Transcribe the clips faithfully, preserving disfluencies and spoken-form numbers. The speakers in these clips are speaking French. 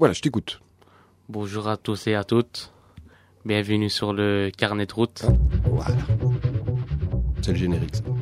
Voilà, je t'écoute. Bonjour à tous et à toutes. Bienvenue sur le carnet de route. Ah, voilà. C'est le générique, ça.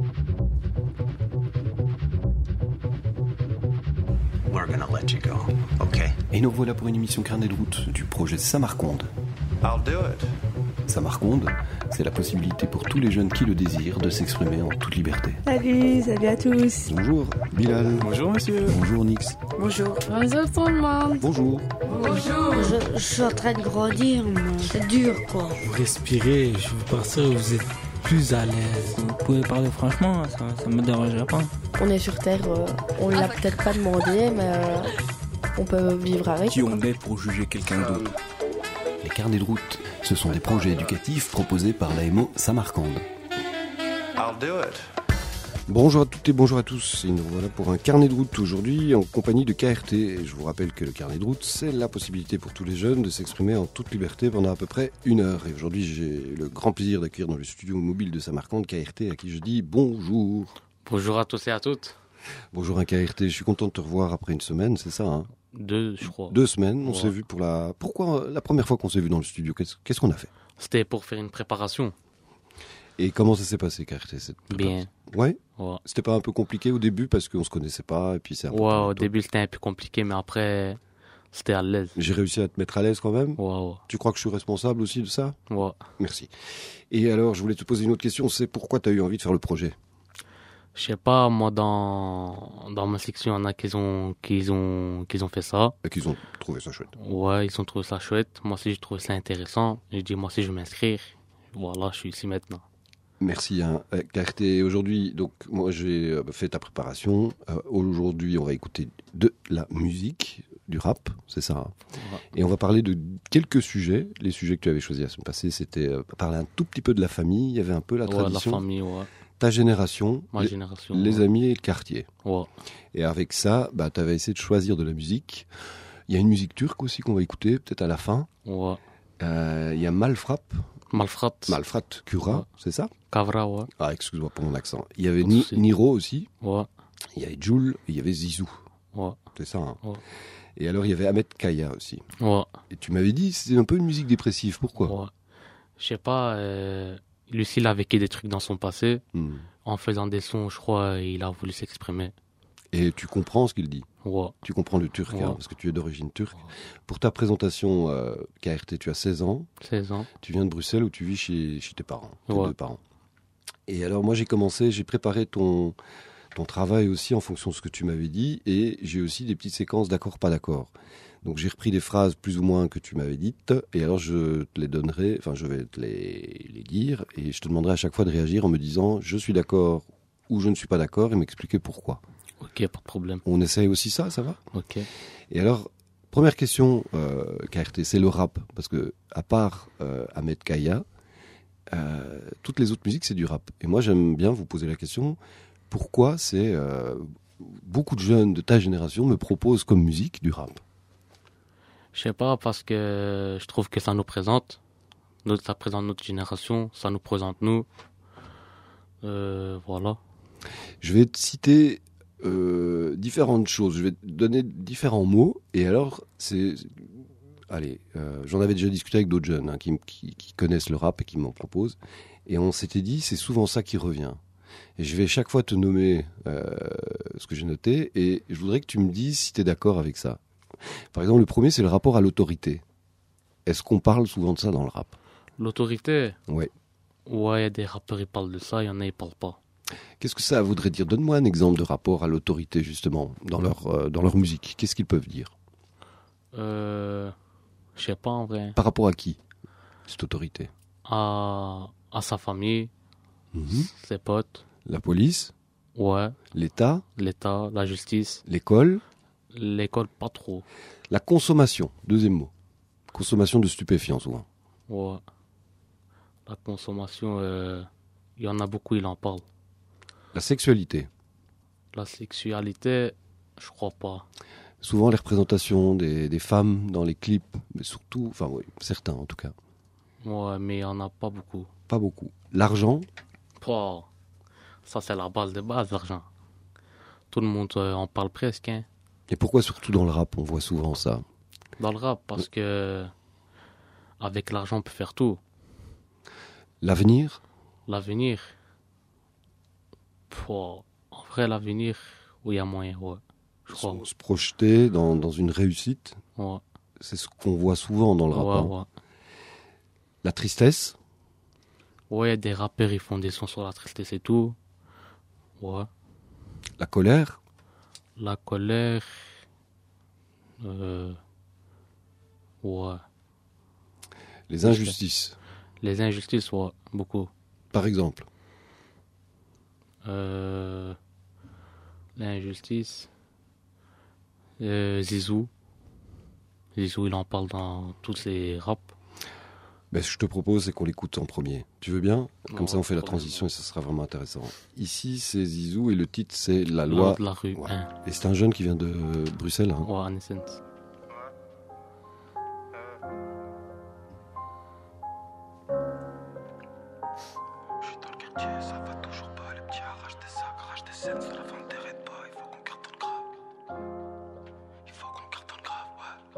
We're gonna let you go, okay? Et nous voilà pour une émission carnet de route du projet Samarconde. I'll do it. Samarconde, c'est la possibilité pour tous les jeunes qui le désirent de s'exprimer en toute liberté. Salut, salut à tous. Bonjour, Bilal. Bonjour monsieur. Bonjour, Nix. Bonjour. Bonjour tout le monde. Bonjour. Bonjour. Je, je suis en train de grandir, moi. C'est dur, quoi. Vous respirez, je vous pense que vous êtes plus à l'aise. Vous pouvez parler franchement, ça, ça me dérangerait pas. On est sur Terre, euh, on l'a peut-être pas demandé, mais euh, on peut vivre avec. Qui on est pour juger quelqu'un d'autre? Les carnets de route, ce sont des projets éducatifs proposés par l'A M O Samarcande. I'll do it. Bonjour à toutes et bonjour à tous. Et nous voilà pour un carnet de route aujourd'hui en compagnie de K R T. Et je vous rappelle que le carnet de route, c'est la possibilité pour tous les jeunes de s'exprimer en toute liberté pendant à peu près une heure. Et aujourd'hui, j'ai le grand plaisir d'accueillir dans le studio mobile de Samarcande K R T, à qui je dis bonjour. Bonjour à tous et à toutes. Bonjour un K R T, je suis content de te revoir après une semaine, c'est ça hein? Deux, je crois. Deux semaines, on Ouais. s'est vu pour la... Pourquoi la première fois qu'on s'est vu dans le studio? Qu'est-ce, qu'est-ce qu'on a fait? C'était pour faire une préparation. Et comment ça s'est passé, K R T, cette Bien. Ouais. Ouais, C'était pas un peu compliqué au début parce qu'on se connaissait pas et puis c'est un peu... ouais au tôt. début c'était un peu compliqué, mais après c'était à l'aise. J'ai réussi à te mettre à l'aise quand même. Ouais, Tu crois que je suis responsable aussi de ça? ouais, ouais. Merci. Et alors, je voulais te poser une autre question, c'est pourquoi tu as eu envie de faire le projet? Je sais pas, moi dans dans ma section, il y en a qui ont qui ont qui ont fait ça. Et qu'ils ont trouvé ça chouette. Ouais, ils ont trouvé ça chouette. Moi aussi, j'ai trouvé ça intéressant. J'ai dit moi aussi je vais m'inscrire. Voilà, je suis ici maintenant. Merci, hein. Euh, K R T, aujourd'hui, donc, moi, j'ai euh, fait ta préparation. Euh, aujourd'hui, on va écouter de la musique, du rap, c'est ça, hein. Ouais. Et on va parler de quelques sujets. Les sujets que tu avais choisis la semaine passée, c'était euh, parler un tout petit peu de la famille. Il y avait un peu la Ouais, la tradition. famille, ouais. Ta génération, Ma les, génération. les ouais. amis et le quartier. Ouais. Et avec ça, bah, tu avais essayé de choisir de la musique. Il y a une musique turque aussi qu'on va écouter, peut-être à la fin. Ouais. Euh, Il y a Malfrap, Malfrat. Malfrat Kura, Ouais. c'est ça? Kavra, ouais. Ah, excuse-moi pour mon accent. Il y avait Pas de Ni- souci. Niro aussi, Ouais. il y avait Jules, et il y avait Zizou. Ouais. C'est ça, hein? Ouais. Et alors, il y avait Ahmed Kaya aussi. Ouais. Et tu m'avais dit, c'est un peu une musique dépressive. Pourquoi? Ouais. Je sais pas, euh, Lucie, il a vécu des trucs dans son passé. Hmm. En faisant des sons, je crois, il a voulu s'exprimer. Et tu comprends ce qu'il dit? Ouais. Tu comprends le turc, Ouais. hein, parce que tu es d'origine turque. Pour ta présentation, euh, K R T, tu as seize ans. seize ans. Tu viens de Bruxelles où tu vis chez, chez tes parents, tes Ouais. deux parents. Et alors, moi, j'ai commencé, j'ai préparé ton, ton travail aussi en fonction de ce que tu m'avais dit. Et j'ai aussi des petites séquences d'accord, pas d'accord. Donc, j'ai repris des phrases plus ou moins que tu m'avais dites. Et alors, je te les donnerai, enfin, je vais te les, les dire. Et je te demanderai à chaque fois de réagir en me disant je suis d'accord ou je ne suis pas d'accord et m'expliquer pourquoi. Ok, pas de problème. On essaye aussi ça, ça va? Ok. Et alors, première question, euh, K R T, c'est le rap. Parce que, à part euh, Ahmed Kaya, euh, toutes les autres musiques, c'est du rap. Et moi, j'aime bien vous poser la question, pourquoi c'est... Euh, beaucoup de jeunes de ta génération me proposent comme musique du rap? Je sais pas, parce que je trouve que ça nous présente. Notre, ça présente notre génération, ça nous présente nous. Euh, voilà. Je vais te citer euh, différentes choses. Je vais te donner différents mots. Et alors, c'est... Allez, euh, j'en avais déjà discuté avec d'autres jeunes hein, qui, qui, qui connaissent le rap et qui m'en proposent. Et on s'était dit, c'est souvent ça qui revient. Et je vais chaque fois te nommer euh, ce que j'ai noté. Et je voudrais que tu me dises si tu es d'accord avec ça. Par exemple, le premier, c'est le rapport à l'autorité. Est-ce qu'on parle souvent de ça dans le rap? L'autorité. Ouais. Ouais, il y a des rappeurs qui parlent de ça, il y en a qui parlent pas. Qu'est-ce que ça voudrait dire? Donne-moi un exemple de rapport à l'autorité, justement, dans leur, euh, dans leur musique. Qu'est-ce qu'ils peuvent dire? Euh, je sais pas en vrai. Par rapport à qui, cette autorité? À, à sa famille, Mhm. ses potes. La police, Ouais, l'État, l'État, la justice. l'école, L'école, pas trop. la consommation, deuxième mot. Consommation de stupéfiants, souvent. Ouais. La consommation, euh, il y en a beaucoup, ils en parlent. La sexualité, La sexualité, je crois pas. souvent les représentations des, des femmes dans les clips, mais surtout, enfin oui, certains en tout cas, Ouais, mais il y en a pas beaucoup. pas beaucoup. L'argent, Pouah, ça c'est la base de base, l'argent. Tout le monde euh, en parle presque, hein. et pourquoi surtout dans le rap on voit souvent ça? Dans le rap, parce que avec l'argent, on peut faire tout. L'avenir? L'avenir, pour... en vrai, l'avenir, oui, il y a moyen, ouais. Je crois. Se projeter dans, dans une réussite, Ouais. c'est ce qu'on voit souvent dans le rap. Ouais, hein. ouais. La tristesse? Ouais, des rappeurs, ils font des sons sur la tristesse et tout. Ouais. La colère? La colère. Euh... Ouais. Les injustices? Les injustices, ouais, beaucoup. Par exemple? Euh... L'injustice. Euh, Zizou. Zizou, il en parle dans tous ses raps. Ben, ce que je te propose, c'est qu'on l'écoute en premier. Tu veux bien? Comme Ouais, ça, on fait la trop bien. transition et ça sera vraiment intéressant. Ici, c'est Zizou et le titre, c'est La La Loi. loi de la rue, Ouais. hein. Et c'est un jeune qui vient de Bruxelles. Hein. Ouais, en essence. Je suis dans le quartier, ça va toujours pas. Les petits arrachent des sacs, arrachent des scènes, ça la vente des raids pas. Il faut qu'on cartonne grave. Il faut qu'on cartonne grave, ouais.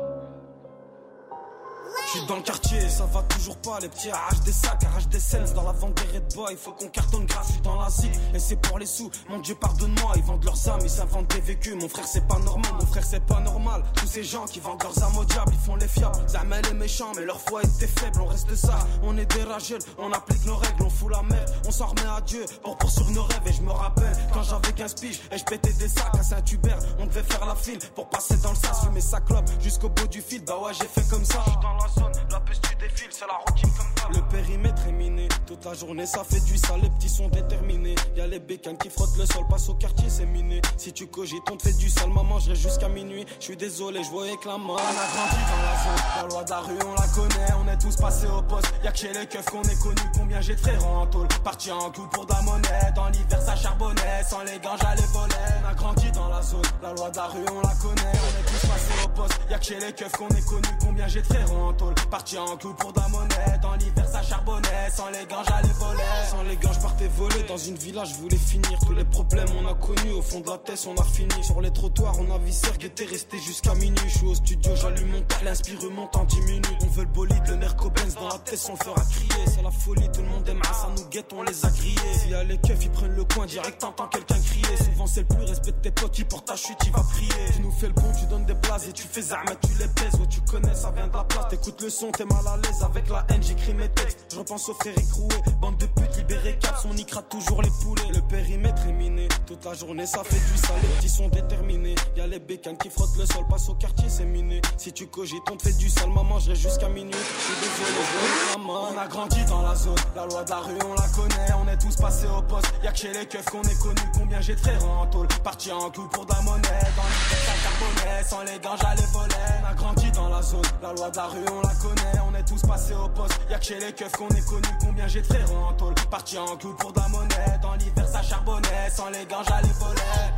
Je suis dans le quartier, ça va toujours pas. Les petits arrachent des sacs, arrachent des scènes, dans la vente des raids pas. Il faut qu'on cartonne grave. Je suis dans la zig et c'est pour les sous. Mon Dieu, pardonne-moi. Ils vendent leurs âmes, ils s'inventent des vécus. Mon frère, c'est pas normal. Mon frère, c'est pas normal. Tous ces gens qui vendent leurs âmes au diable, ils font les fiables. Zamel est méchant, mais leur foi était faible. On reste ça, on est des rageux, on applique nos règles, on fout la merde. On s'en remet à Dieu pour poursuivre nos rêves. Et je me rappelle quand j'avais quinze piges et je pétais des sacs à Saint-Hubert. On devait faire la file pour passer dans le sas. Fumer sa clope jusqu'au bout du fil. Bah ouais, j'ai fait comme ça. Je suis dans la zone, la peste du défile, c'est la routine comme ça. Le périmètre est miné, toute la journée ça fait du sale. Les petits sont déterminés. Y'a les bécanes qui frottent le sol, passe au quartier, c'est miné. Si tu cogites, on te fait du sale. Maman, je reste jusqu'à minuit. Je suis désolé, je voyais que la main. On a grandi dans la zone, la loi de la rue, on la connaît. On est tous passés au poste. Y'a que chez les keufs qu'on est connus. Combien j'ai de frères en tôle, parti en clou pour de la monnaie. Dans l'hiver, ça charbonnait. Sans les gants, j'allais voler. On a grandi dans la zone, la loi de la rue, on la connaît. On est tous passés au poste. Y'a que chez les keufs qu'on est connus. Combien j'ai de frères en tôle, parti en clou pour de la monnaie. Dans l'hiver, ça charbonnait. Sans les gants, j'allais voler. Sans les gants, je partais voler. Dans une villa, je voulais finir. Tous les problèmes, on a connu. Au fond de la tête, on a fini. Sur les trottoirs, on a viscère, était resté jusqu'à minuit. Je suis au studio, j'allume mon tas, l'inspire remonte en dix minutes. On veut le bolide, le Nerco Benz dans la tête, on le fera crier. C'est la folie, tout le monde aime ça nous guette, on les a grillés. S'il y a les keufs, ils prennent le coin direct, t'entends quelqu'un crier. Souvent c'est le plus respect de tes potes qui pour ta chute, il va prier. Tu nous fais le bon, tu donnes des places et tu fais zahma, tu les baises. Ouais, tu connais, ça vient de la place. T'écoutes le son, t'es mal à l'aise avec la haine, j'écris mes textes. Je repense au frère écroué, bande de putes libérées caps, on y crate toujours les poulets. Le périmètre est miné, toute la journée ça fait du sale. Les petits sont déterminés, y'a les bécanes qui frottent le sol, passe au quartier, c'est miné. Si tu cogites, on te fait du sale, maman, je reste jusqu'à minuit. Je suis désolé, je maman. On a grandi dans la zone, la loi de la rue, on la connaît. On est tous passés au poste, y'a que chez les keufs qu'on est connus. Combien j'ai de frères en tôle, parti en clou pour de la monnaie. Dans l'hiver, ça carbonait, sans les gants, j'allais voler. On a grandi dans la zone, la loi de la rue, on la connaît. On est tous passés au poste, y'a que chez les keufs qu'on est connus. Combien j'ai de frères en tôle, parti en clou pour de la monnaie. Dans l'hiver, ça charbonnait, sans les gants, j'allais voler.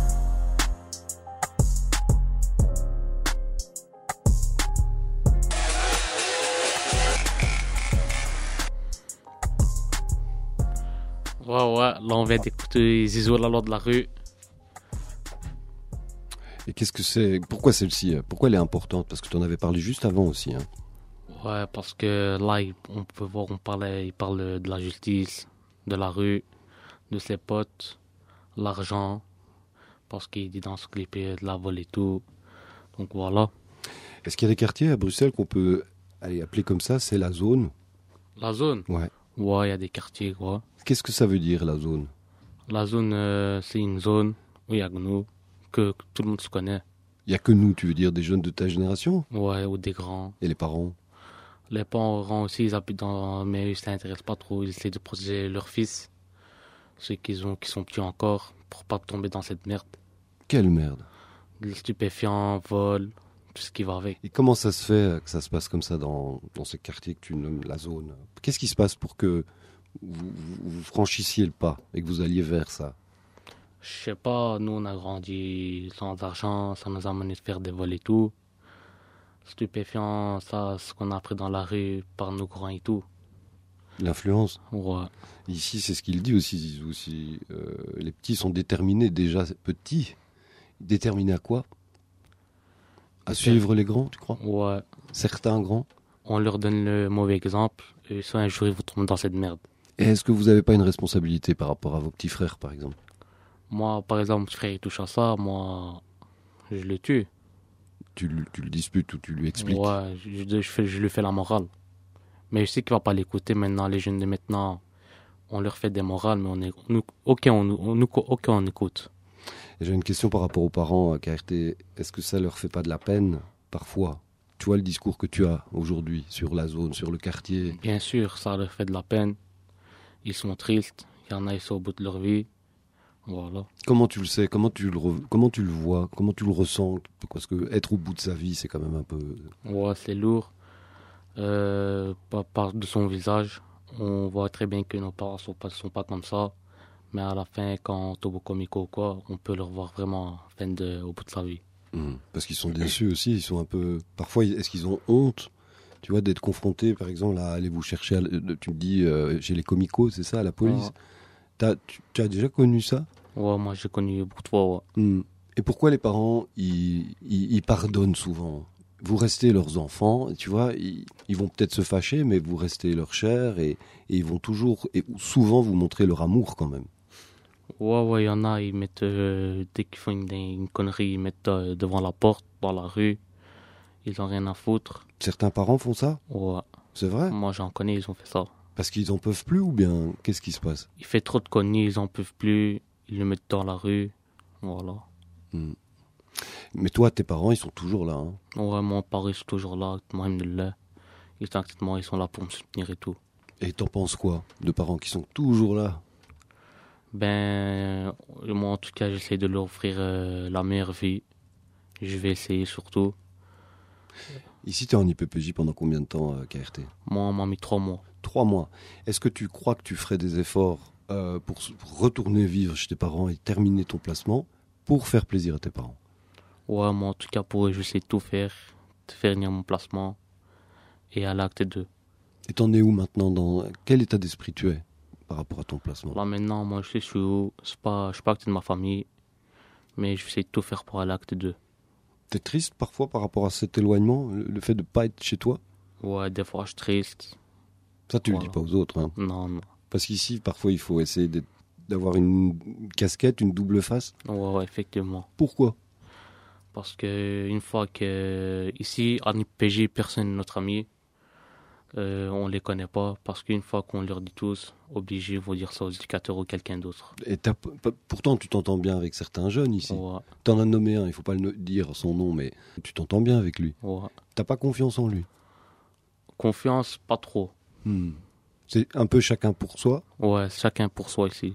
Ouais, ouais, là on vient d'écouter Zizou, la loi de la rue. Et qu'est-ce que c'est? Pourquoi celle-ci? Pourquoi elle est importante? Parce que tu en avais parlé juste avant aussi. Hein. Ouais, parce que là, il- on peut voir, on parlait, il parle de la justice, de la rue, de ses potes, l'argent, parce qu'il dit dans ce clip de la vol et tout. Donc voilà. Est-ce qu'il y a des quartiers à Bruxelles qu'on peut aller appeler comme ça? C'est la zone? La zone? Ouais. Ouais, il y a des quartiers, quoi. Qu'est-ce que ça veut dire, la zone? La zone, euh, c'est une zone où il y a que nous, que, que tout le monde se connaît. Il n'y a que nous, tu veux dire des jeunes de ta génération? Ouais, ou des grands. Et les parents? Les parents aussi, ils habitent dans... Mais eux, ça n'intéresse pas trop. Ils essaient de protéger leurs fils, ceux qui, ont, qui sont petits encore, pour pas tomber dans cette merde. Quelle merde! Les stupéfiants, vol, tout ce qui va avec. Et comment ça se fait que ça se passe comme ça dans, dans ce quartier que tu nommes la zone? Qu'est-ce qui se passe pour que vous, vous, vous franchissiez le pas et que vous alliez vers ça? Je sais pas, nous on a grandi sans argent, ça nous a amené de faire des vols et tout. Stupéfiants, ça, ce qu'on a appris dans la rue par nos grands et tout. L'influence? Ouais. Ici, c'est ce qu'il dit aussi, Zizou. Si, euh, les petits sont déterminés déjà petits. Déterminés à quoi? À suivre les grands, tu crois? Ouais. Certains grands? On leur donne le mauvais exemple, et soit un jour ils vont tomber dans cette merde. Et est-ce que vous n'avez pas une responsabilité par rapport à vos petits frères, par exemple? Moi, par exemple, mon petit frère il touche à ça, moi, je le tue. Tu, le- tu le disputes ou tu lui expliques? Ouais, je, je, je fais, je lui fais la morale. Mais je sais qu'il va pas l'écouter maintenant. Les jeunes de maintenant, on leur fait des morales, mais on est, nous, ok, on, on, nous- ok, on écoute. Et j'ai une question par rapport aux parents à K R T. Est-ce que ça leur fait pas de la peine, parfois? Tu vois le discours que tu as aujourd'hui sur la zone, sur le quartier. Bien sûr, ça leur fait de la peine. Ils sont tristes. Il y en a, ils sont au bout de leur vie. Voilà. Comment tu le sais? Comment tu le, re- comment tu le vois? Comment tu le ressens? Parce que être au bout de sa vie, c'est quand même un peu... Ouais, c'est lourd. Euh, par, par de son visage, on voit très bien que nos parents sont pas, sont pas comme ça. Mais à la fin, quand Tobo Comico ou quoi, on peut le revoir vraiment fin de, au bout de sa vie. Mhm. Parce qu'ils sont déçus aussi, ils sont un peu... Parfois, est-ce qu'ils ont honte, tu vois, d'être confrontés, par exemple, à aller vous chercher, à l- tu me dis, euh, chez les comicos, c'est ça, à la police? Ouais. T'as, tu, tu as déjà connu ça? Ouais, moi j'ai connu beaucoup de fois. Ouais. Mhm. Et pourquoi les parents, ils, ils, ils pardonnent souvent? Vous restez leurs enfants, tu vois, ils, ils vont peut-être se fâcher, mais vous restez leur chair et, et ils vont toujours, et souvent vous montrer leur amour quand même. Ouais, ouais, il y en a, ils mettent, euh, dès qu'ils font une, une connerie, ils mettent euh, devant la porte, dans la rue. Ils ont rien à foutre. Certains parents font ça? Ouais. C'est vrai? Moi j'en connais, ils ont fait ça. Parce qu'ils en peuvent plus ou bien qu'est-ce qui se passe? Il fait trop de conneries, ils en peuvent plus. Ils le mettent dans la rue. Voilà. Mhm. Mais toi, tes parents, ils sont toujours là. Hein. Ouais, mon père, ils sont toujours là. Moi, ils ils sont là pour me soutenir et tout. Et t'en penses quoi de parents qui sont toujours là? Ben, moi, en tout cas, j'essaie de leur offrir euh, la meilleure vie. Je vais essayer surtout. Ici, t'es en I P P J pendant combien de temps, euh, K R T? Moi, on m'a mis trois mois. Trois mois. Est-ce que tu crois que tu ferais des efforts euh, pour, s- pour retourner vivre chez tes parents et terminer ton placement pour faire plaisir à tes parents? Ouais, moi, en tout cas, pour eux, j'essaie de tout faire. De faire venir mon placement. Et à l'acte deux. Et t'en es où maintenant? Dans quel état d'esprit tu es par rapport à ton placement? Là, maintenant, moi, je sais, je suis où. C'est pas, je suis pas à côté de ma famille. Mais j'essaie de tout faire pour aller à l'acte deux. T'es triste parfois par rapport à cet éloignement, le, le fait de pas être chez toi? Ouais, des fois, je suis triste. Ça, tu Voilà. le dis pas aux autres. Hein. Non, non. Parce qu'ici, parfois, il faut essayer d'être- d'avoir une casquette, une double face. Ouais, ouais, effectivement. Pourquoi? Parce que une fois que ici en I P P J personne n'est notre ami, euh, on les connaît pas. Parce qu'une fois qu'on leur dit tous, obligés vont dire ça aux éducateurs ou quelqu'un d'autre. Et t'as p- p- pourtant, tu t'entends bien avec certains jeunes ici. Ouais, T'en as nommé un, il faut pas le no- dire son nom, mais tu t'entends bien avec lui. ouais. T'as pas confiance en lui. Confiance, pas trop. Hmm. C'est un peu chacun pour soi. Ouais, chacun pour soi ici.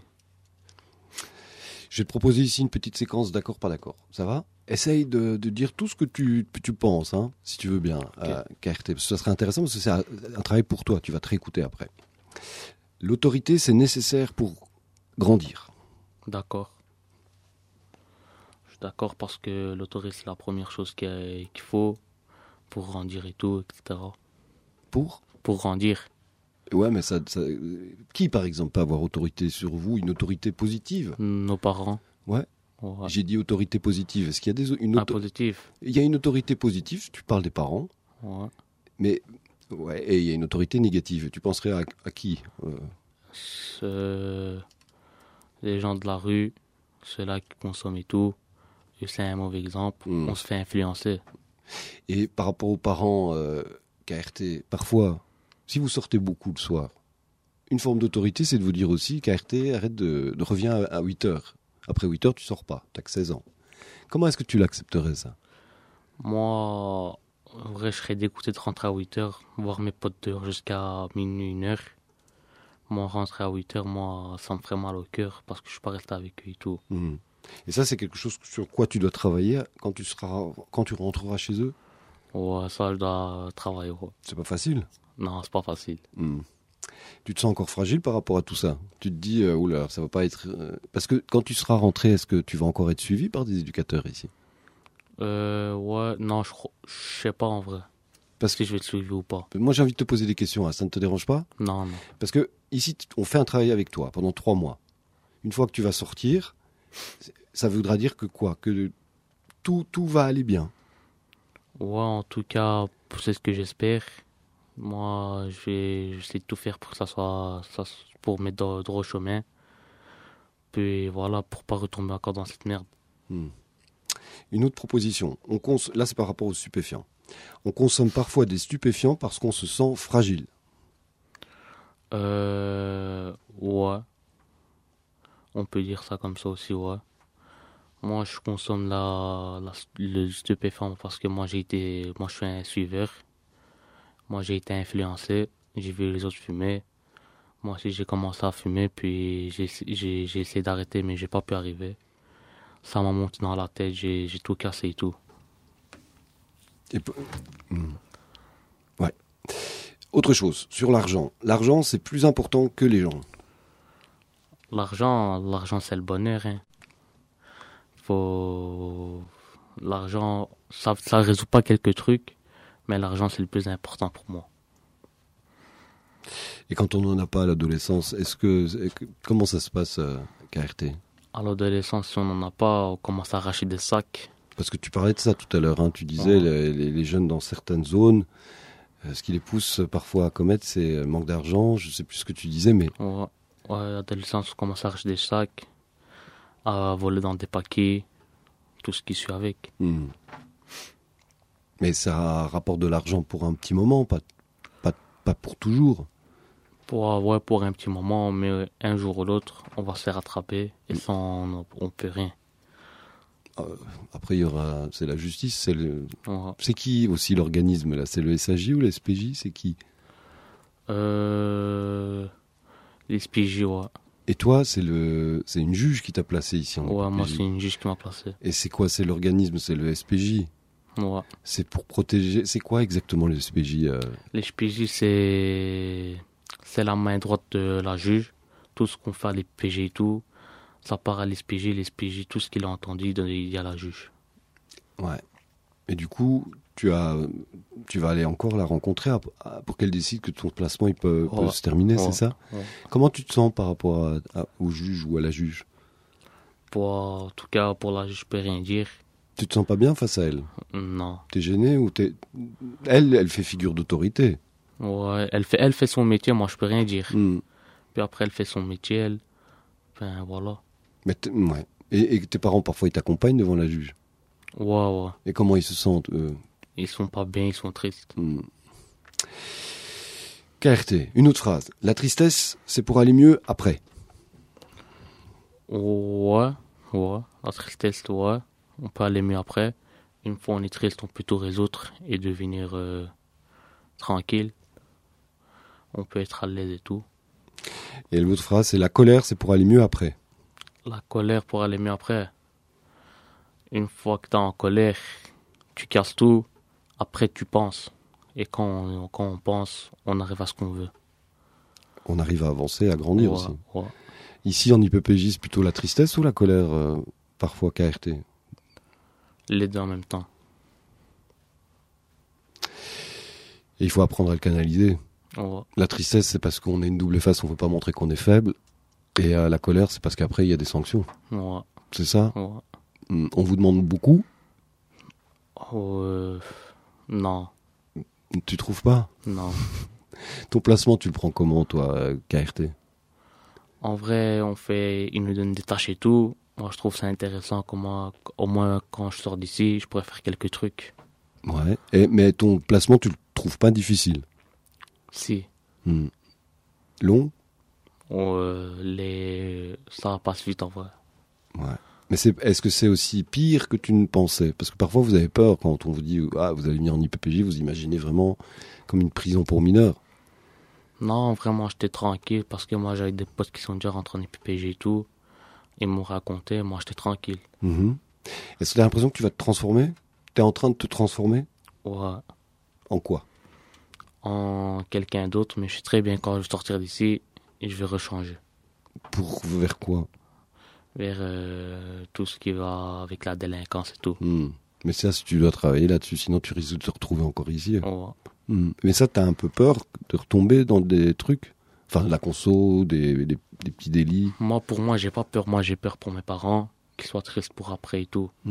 Je vais te proposer ici une petite séquence d'accord, pas d'accord. Ça va? Essaye de, de dire tout ce que tu, tu penses, hein, si tu veux bien, à K R T. Parce que ça serait intéressant parce que c'est un, un travail pour toi. Tu vas te réécouter après. L'autorité, c'est nécessaire pour grandir. D'accord. Je suis d'accord parce que l'autorité, c'est la première chose qu'il y a- qu'il faut pour grandir et tout, et cetera. Pour? Pour grandir. Ouais, mais ça, ça- qui, par exemple, peut avoir autorité sur vous, une autorité positive? Nos parents. Ouais. Ouais. J'ai dit autorité positive. Est-ce qu'il y a des, une Ah, auto- positif. Il y a une autorité positive, tu parles des parents, Ouais. mais ouais, et il y a une autorité négative. Tu penserais à, à qui? Euh, Ce- les gens de la rue, ceux-là qui consomment et tout, et c'est un mauvais exemple. Mm. On se fait influencer. Et par rapport aux parents, euh, K R T, parfois, si vous sortez beaucoup le soir, une forme d'autorité, c'est de vous dire aussi, K R T, arrête de, de reviens à, à huit heures. Après huit heures, tu sors pas, t'as que seize ans. Comment est-ce que tu l'accepterais, ça? Moi, en vrai, je serais dégoûté de rentrer à huit heures, voir mes potes dehors jusqu'à minuit, une heure. Moi, rentrer à huit heures, moi, ça me ferait mal au cœur parce que je suis pas resté avec eux et tout. Mhm. Et ça, c'est quelque chose sur quoi tu dois travailler quand tu, seras, quand tu rentreras chez eux? Ouais, ça, je dois travailler. Ouais. C'est pas facile. Non, c'est pas facile. Mhm. Tu te sens encore fragile par rapport à tout ça? Tu te dis, euh, oula, ça va pas être... euh, Parce que quand tu seras rentré, est-ce que tu vas encore être suivi par des éducateurs ici? Euh, ouais, non, je cro- je sais pas en vrai. Parce Si je vais te suivre ou pas. Moi, j'ai envie de te poser des questions, hein, ça ne te dérange pas? Non, non. Parce que ici, t- on fait un travail avec toi pendant trois mois. Une fois que tu vas sortir, c- ça voudra dire que quoi? Que tout, tout va aller bien. Ouais, en tout cas, c'est ce que j'espère. Moi, je vais j'essaie de tout faire pour que ça soit, ça, pour mettre dans droit chemin. Puis voilà, pour pas retomber encore dans cette merde. Hmm. Une autre proposition. On cons... Là, c'est par rapport aux stupéfiants. On consomme parfois des stupéfiants parce qu'on se sent fragile. Euh, ouais. On peut dire ça comme ça aussi, ouais. Moi, je consomme la, la, le stupéfiant parce que moi, j'ai été, moi, je suis un suiveur. Moi, j'ai été influencé. J'ai vu les autres fumer. Moi aussi, j'ai commencé à fumer, puis j'ai, j'ai, j'ai essayé d'arrêter, mais j'ai pas pu arriver. Ça m'a monté dans la tête, j'ai, j'ai tout cassé et tout. Et p- hmm. Ouais. Autre chose, sur l'argent. L'argent, c'est plus important que les gens. L'argent, l'argent, c'est le bonheur, hein. Faut... L'argent, ça, ça résout pas quelques trucs, mais l'argent, c'est le plus important pour moi. Et quand on n'en a pas à l'adolescence, est-ce que, comment ça se passe à K R T ? À l'adolescence, si on n'en a pas, on commence à arracher des sacs. Parce que tu parlais de ça tout à l'heure, hein. Tu disais, Ouais. les, les- les jeunes dans certaines zones, euh, ce qui les pousse parfois à commettre, c'est le manque d'argent. Je sais plus ce que tu disais, mais Ouais, ouais, à l'adolescence, on commence à arracher des sacs, à voler dans des paquets, tout ce qui suit avec. hmm. mais ça rapporte de l'argent pour un petit moment, pas, pas, pas pour toujours. Pour, ouais, pour un petit moment, mais un jour ou l'autre, on va se faire attraper et ça, on, on peut rien. Après, il y aura, c'est la justice, c'est le, Ouais. c'est qui aussi l'organisme là ? C'est le S A J ou le S P J ? C'est qui ? Euh, les S P J, ouais. Et toi, c'est le, c'est une juge qui t'a placé ici en Ouais, moi, S P J. c'est une juge qui m'a placé. Et c'est quoi ? C'est l'organisme, c'est le S P J. Ouais. C'est pour protéger. C'est quoi exactement le S P J euh Les S P J, c'est, c'est la main droite de la juge. Tout ce qu'on fait à l'S P J et tout, ça part à l'S P J, l'S P J, tout ce qu'il a entendu, il y a la juge. Ouais. Et du coup, tu as, tu vas aller encore la rencontrer à- à- pour qu'elle décide que ton placement il peut, peut Ouais. se terminer, Ouais. c'est ça ? Ouais. Comment tu te sens par rapport à- à- au juge ou à la juge ? Pour, en tout cas, pour la juge, je peux rien dire. Tu te sens pas bien face à elle ? Non. T'es gêné ou t'es... Elle, elle fait figure d'autorité. Ouais, elle fait, elle fait son métier, moi, je peux rien dire. Hmm. Puis après, elle fait son métier, elle. Enfin, voilà. Mais t'es- ouais. Et, et tes parents, parfois, ils t'accompagnent devant la juge. Ouais, ouais. Et comment ils se sentent, eux ? Ils sont pas bien, ils sont tristes. Hmm. K R T, une autre phrase. La tristesse, c'est pour aller mieux après. Ouais, ouais. La tristesse, ouais. On peut aller mieux après. Une fois on est triste, on peut tout résoudre et devenir euh, tranquille. On peut être à l'aise et tout. Et l'autre phrase, c'est la colère, c'est pour aller mieux après. La colère pour aller mieux après. Une fois que t'es en colère, tu casses tout. Après, tu penses. Et quand on, quand on pense, on arrive à ce qu'on veut. On arrive à avancer, à grandir Ouais, aussi. ouais. Ici, en I P P J, c'est plutôt la tristesse ou la colère, euh, parfois K R T ? Les deux en même temps. Et il faut apprendre à le canaliser. Ouais. La tristesse, c'est parce qu'on est une double face, on ne veut pas montrer qu'on est faible. Et euh, la colère, c'est parce qu'après, il y a des sanctions. Ouais. C'est ça ? Ouais. Hmm. On vous demande beaucoup ? Euh, non. Tu trouves pas ? Non. Ton placement, tu le prends comment, toi, euh, K R T ? En vrai, on fait, ils nous donnent des tâches et tout. Moi, je trouve ça intéressant. Comment, au moins, quand je sors d'ici, je pourrais faire quelques trucs. Ouais. Et, mais ton placement, tu le trouves pas difficile ? Si. Hmm. Long ? Euh, les, ça passe vite en vrai. Ouais. Mais c'est, est-ce que c'est aussi pire que tu ne pensais ? Parce que parfois vous avez peur quand on vous dit ah vous allez venir en I P P J, vous imaginez vraiment comme une prison pour mineurs. Non, vraiment, j'étais tranquille parce que moi, j'avais des potes qui sont déjà rentrés en I P P J et tout. Ils m'ont raconté, moi, j'étais tranquille. Mm-hmm. Est-ce que tu as l'impression que tu vas te transformer ? Tu es en train de te transformer ? Ouais. En quoi ? En quelqu'un d'autre, mais je sais très bien quand je vais sortir d'ici et je vais rechanger. Pour vers quoi ? Vers euh, tout ce qui va avec la délinquance et tout. Mm. Mais ça, si tu dois travailler là-dessus, sinon tu risques de te retrouver encore ici. Ouais. Mm. Mais ça, t'as un peu peur de retomber dans des trucs ? Enfin, la conso, des, des, des petits délits. Moi, pour moi, j'ai pas peur. Moi, j'ai peur pour mes parents, qu'ils soient tristes pour après et tout. Mm.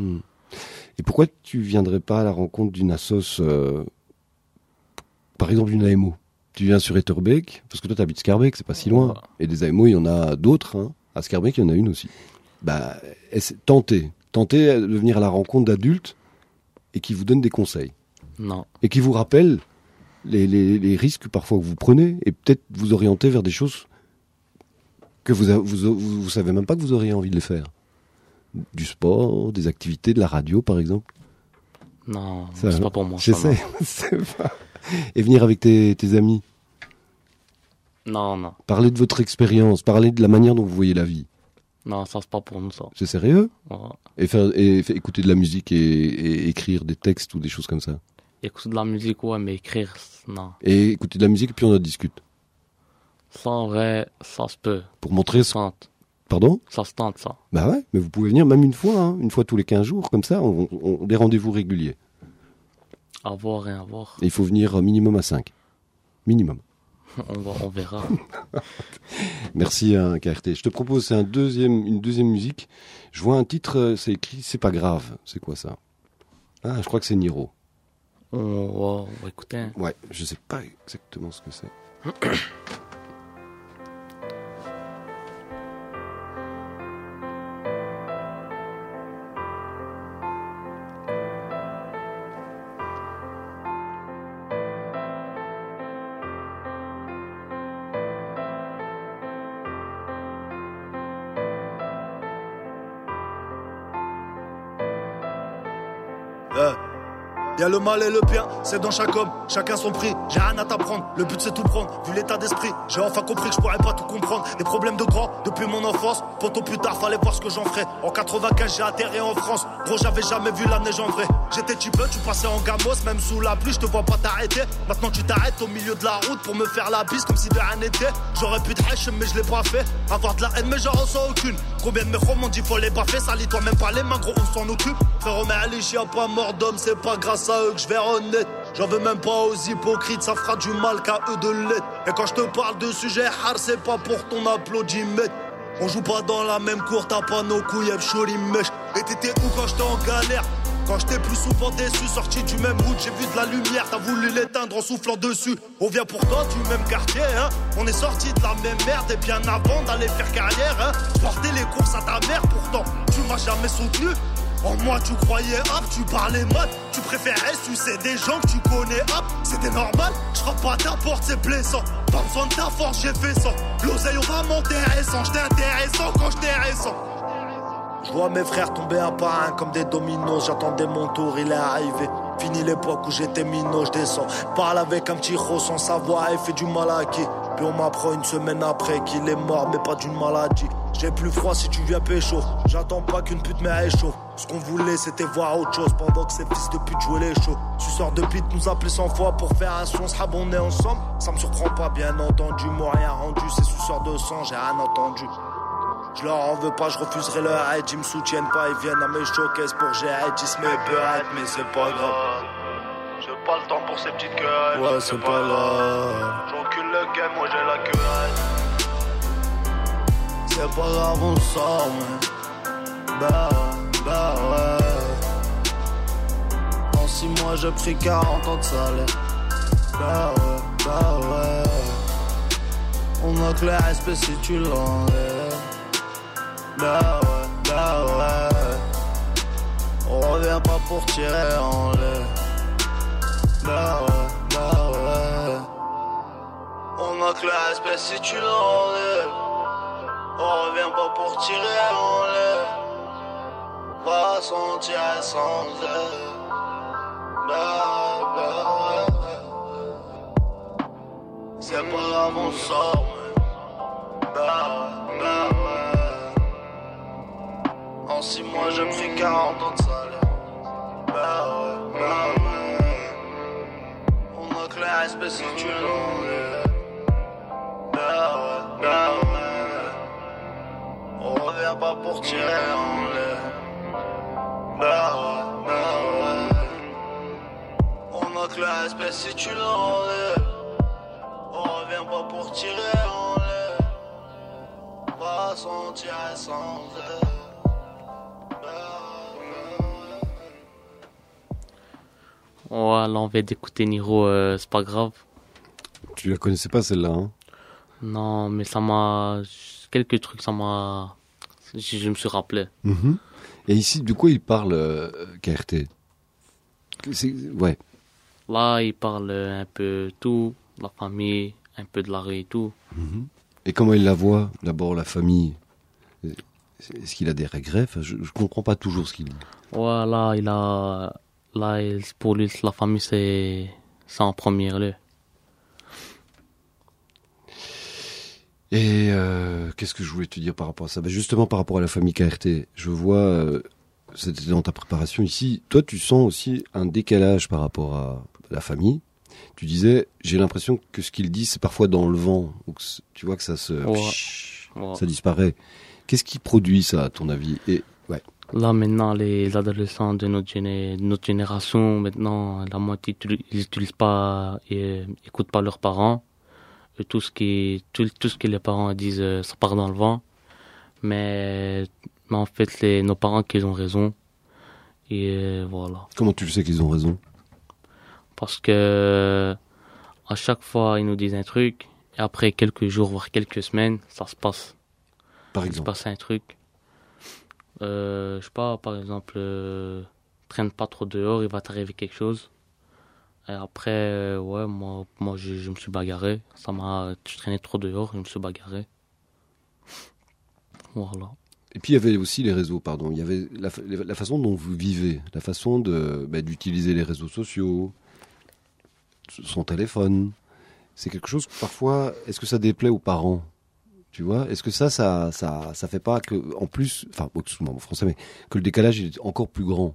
Et pourquoi tu viendrais pas à la rencontre d'une assoce, euh, par exemple une A M O? Tu viens sur Etterbeek, parce que toi t'habites Schaerbeek, c'est pas si loin. Et des A M O, il y en a d'autres. Hein. À Schaerbeek, il y en a une aussi. Bah, tentez, tentez de venir à la rencontre d'adultes et qui vous donnent des conseils. Non. Et qui vous rappellent les, les, les risques parfois que vous prenez et peut-être vous orienter vers des choses que vous, vous, vous, vous savez même pas que vous auriez envie de les faire. Du sport, des activités, de la radio par exemple. Non, ça, c'est pas pour moi. Je ça, sais, c'est pas... Et venir avec tes, tes amis. Non, non. Parler de votre expérience, parler de la manière dont vous voyez la vie. Non, ça c'est pas pour nous ça. C'est sérieux? Ouais. Et faire et faire écouter de la musique et, et écrire des textes ou des choses comme ça. Écouter de la musique, ouais, mais écrire, non. Et écouter de la musique et puis on en discute. Ça en vrai, ça se peut. Pour montrer ça. Tente. Pardon? Ça se tente, ça. Bah ouais, mais vous pouvez venir même une fois, hein, une fois tous les quinze jours, comme ça, on, on, des rendez-vous réguliers. À voir et à voir. Et il faut venir minimum à cinq. Minimum. on, va, on verra. Merci hein, K R T. Je te propose c'est un deuxième, une deuxième musique. Je vois un titre, c'est écrit C'est pas grave. C'est quoi ça? Ah, je crois que c'est Niro. On va, on va écouter. Ouais, je sais pas exactement ce que c'est. Y'a le mal et le bien, c'est dans chaque homme, chacun son prix. J'ai rien à t'apprendre, le but c'est tout prendre. Vu l'état d'esprit, j'ai enfin compris que je pourrais pas tout comprendre. Des problèmes de grand, depuis mon enfance. Poto plus tard, fallait voir ce que j'en ferais. En quatre-vingt-quinze, j'ai atterri en France. Gros, j'avais jamais vu la neige en vrai. J'étais type, tu passais en gamos, même sous la pluie, je te vois pas t'arrêter. Maintenant tu t'arrêtes au milieu de la route pour me faire la bise comme si de rien n'était. J'aurais pu te hache, mais je l'ai pas fait. Avoir de la haine, mais j'en ressens aucune. Combien de mes chromes m'ont dit faut les baffer, salis-toi même pas les mains, gros, on s'en occupe. Frérot, mais allez, y'a pas mort d'homme, c'est pas grâce à eux que je vais honnête. J'en veux même pas aux hypocrites, ça fera du mal qu'à eux de l'être. Et quand je te parle de sujet hard, c'est pas pour ton applaudimètre. On joue pas dans la même cour, t'as pas nos couilles, y'a mèche. Et t'étais où quand j'étais en galère? Quand j'étais plus souvent déçu, sorti du même route, j'ai vu de la lumière, t'as voulu l'éteindre en soufflant dessus. On vient pourtant du même quartier, hein. On est sorti de la même merde et bien avant d'aller faire carrière, hein. Porter les courses à ta mère, pourtant tu m'as jamais soutenu. En moi tu croyais hop, tu parlais mal, tu préférais sucer des gens que tu connais hop. C'était normal, je frappe pas ta porte, c'est blessant. Pas besoin de ta force, j'ai fait ça. L'oseille on va monter récent, j'étais intéressant quand j'étais récent. Je vois mes frères tomber un par un comme des dominos. J'attendais mon tour, il est arrivé. Fini l'époque où j'étais minot, je descends. Parle avec un petit gros sans savoir, il fait du mal à qui. Puis on m'apprend une semaine après qu'il est mort, mais pas d'une maladie. J'ai plus froid si tu viens pécho. J'attends pas qu'une pute me réchauffe. Ce qu'on voulait c'était voir autre chose pendant que ces fils de pute jouaient les shows. Suceurs de pute nous appelaient cent fois pour faire un son, sera on est ensemble. Ça me surprend pas bien entendu, moi rien rendu. Ces suceurs de sang, j'ai rien entendu. Je leur en veux pas, je refuserai leur aide. Ils me soutiennent pas, ils viennent à mes showcases pour gérer. Ils se mettent peur, mais c'est pas grave. J'ai pas le temps pour ces petites querelles. Ouais, c'est pas grave. J'encule le game, moi j'ai la querelle. C'est pas grave, on sort, man. Bah ouais, bah ouais. En six mois, j'ai pris quarante ans de salaire. Bah ouais, bah ouais. On a que le respect si tu l'enlèves. Bah ouais, bah ouais. On revient pas pour tirer en l'air. Bah ouais, bah ouais. On a que le respect si tu l'enlèves. On revient pas pour tirer en l'air. Va sans tirer sans air. Bah ouais, bah ouais. C'est pas grave, on sort, man. Bah ouais, bah ouais. En six mois j'ai pris quarante ans de salaire. Bah ouais, bah ouais. On a que le respect si tu l'enlèves. Bah ouais, bah ouais. On revient pas pour tirer en l'air. Bah ouais, bah ouais. On a que le respect si tu l'enlèves. On revient pas pour tirer en l'air. Va sans tirer sans air. Ouais, là, on vient d'écouter Niro, euh, c'est pas grave. Tu la connaissais pas celle-là, hein? Non, mais ça m'a... Quelques trucs, ça m'a... Je, je me suis rappelé. Mm-hmm. Et ici, de quoi il parle, euh, K R T? C'est... Ouais. Là, il parle un peu tout, la famille, un peu de la rue et tout. Mm-hmm. Et comment il la voit? D'abord, la famille. Est-ce qu'il a des regrets? Enfin, je, je comprends pas toujours ce qu'il dit. Ouais, là, il a... Là, il- pour lui, la famille, c'est... C'est en premier lieu. Et euh, qu'est-ce que je voulais te dire par rapport à ça? Ben justement, par rapport à la famille K R T, je vois, euh, c'était dans ta préparation ici, toi tu sens aussi un décalage par rapport à la famille. Tu disais, j'ai l'impression que ce qu'il dit, c'est parfois dans le vent, ou que c- tu vois que ça se... Ouais. pshhh, Ouais. ça disparaît. Qu'est-ce qui produit ça, à ton avis? Et ouais. Là, maintenant, les adolescents de notre, géné... de notre génération, maintenant, la moitié, ils n'utilisent pas et écoutent pas leurs parents. Et tout ce qui, tout, tout ce que les parents disent, euh, ça part dans le vent. Mais, mais en fait, c'est nos parents qui ont raison. Et euh, voilà. Comment tu le sais qu'ils ont raison? Parce que à chaque fois, ils nous disent un truc. Et après quelques jours, voire quelques semaines, ça se passe. Par Il se exemple. passe un truc. Euh, je sais pas, par exemple, euh, traîne pas trop dehors, il va t'arriver quelque chose. Et après, euh, ouais, moi, moi je, je me suis bagarré. Ça m'a, je traînais trop dehors, je me suis bagarré. Voilà. Et puis il y avait aussi les réseaux, pardon. Il y avait la, fa- la façon dont vous vivez, la façon de, bah, d'utiliser les réseaux sociaux, son téléphone. C'est quelque chose que parfois, est-ce que ça déplaît aux parents? Tu vois, est-ce que ça, ça, ça, ça fait pas que, en plus, enfin, bon, excuse-moi mon français, mais que le décalage est encore plus grand?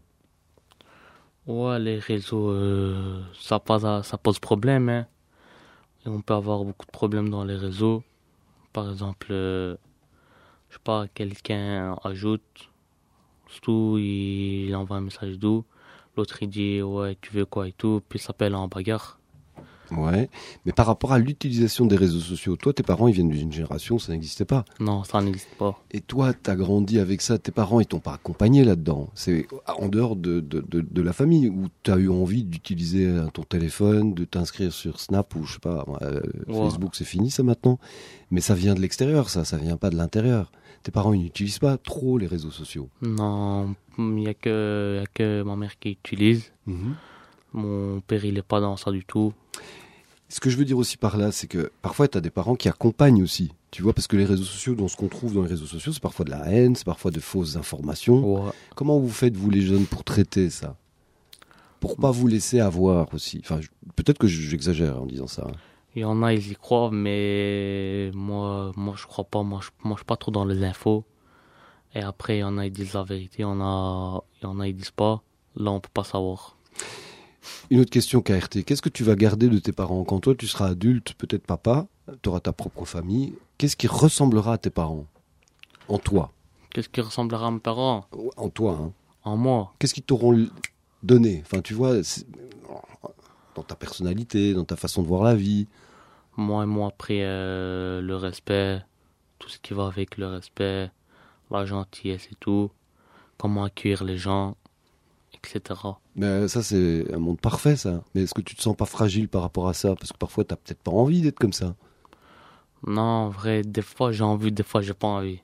Ouais, les réseaux, euh, ça, pose, ça pose problème, hein. Et on peut avoir beaucoup de problèmes dans les réseaux. Par exemple, euh, je sais pas, quelqu'un ajoute, surtout, il envoie un message d'où, l'autre il dit, ouais, tu veux quoi et tout, puis il s'appelle en bagarre. Ouais. Mais par rapport à l'utilisation des réseaux sociaux, toi, tes parents, ils viennent d'une génération où ça n'existait pas. Non, ça n'existe pas. Et toi, t'as grandi avec ça, tes parents, ils t'ont pas accompagné là-dedans. C'est en dehors de, de, de, de la famille où t'as eu envie d'utiliser euh, ton téléphone, de t'inscrire sur Snap ou je sais pas, euh, Ouais. Facebook, c'est fini ça maintenant. Mais ça vient de l'extérieur, ça, ça vient pas de l'intérieur. Tes parents, ils n'utilisent pas trop les réseaux sociaux. Non, il y a que, y a que ma mère qui utilise. Mon père, il est pas dans ça du tout. Ce que je veux dire aussi par là, c'est que parfois, tu as des parents qui accompagnent aussi. Tu vois, parce que les réseaux sociaux, dans ce qu'on trouve dans les réseaux sociaux, c'est parfois de la haine, c'est parfois de fausses informations. Ouais. Comment vous faites, vous les jeunes, pour traiter ça? Pour pas vous laisser avoir aussi. Enfin, je- peut-être que j'exagère en disant ça. hein. Il y en a, ils y croient, mais moi, moi je crois pas. Moi, je, moi, je suis pas trop dans les infos. Et après, il y en a, ils disent la vérité. Il y en a, il y en a, ils disent pas. Là, on peut pas savoir. Une autre question, K R T. Qu'est-ce que tu vas garder de tes parents? Quand toi, tu seras adulte, peut-être papa, tu auras ta propre famille. Qu'est-ce qui ressemblera à tes parents? En toi. Qu'est-ce qui ressemblera à mes parents? En toi, hein. En moi? Qu'est-ce qu'ils t'auront l- donné? Enfin, tu vois, c'est- dans ta personnalité, dans ta façon de voir la vie. Moi, ils m'ont appris euh, le respect, tout ce qui va avec le respect, la gentillesse et tout, comment accueillir les gens, et cetera. Mais ça, c'est un monde parfait, ça. Mais est-ce que tu te sens pas fragile par rapport à ça? Parce que parfois, t'as peut-être pas envie d'être comme ça. Non, en vrai, des fois j'ai envie, des fois j'ai pas envie.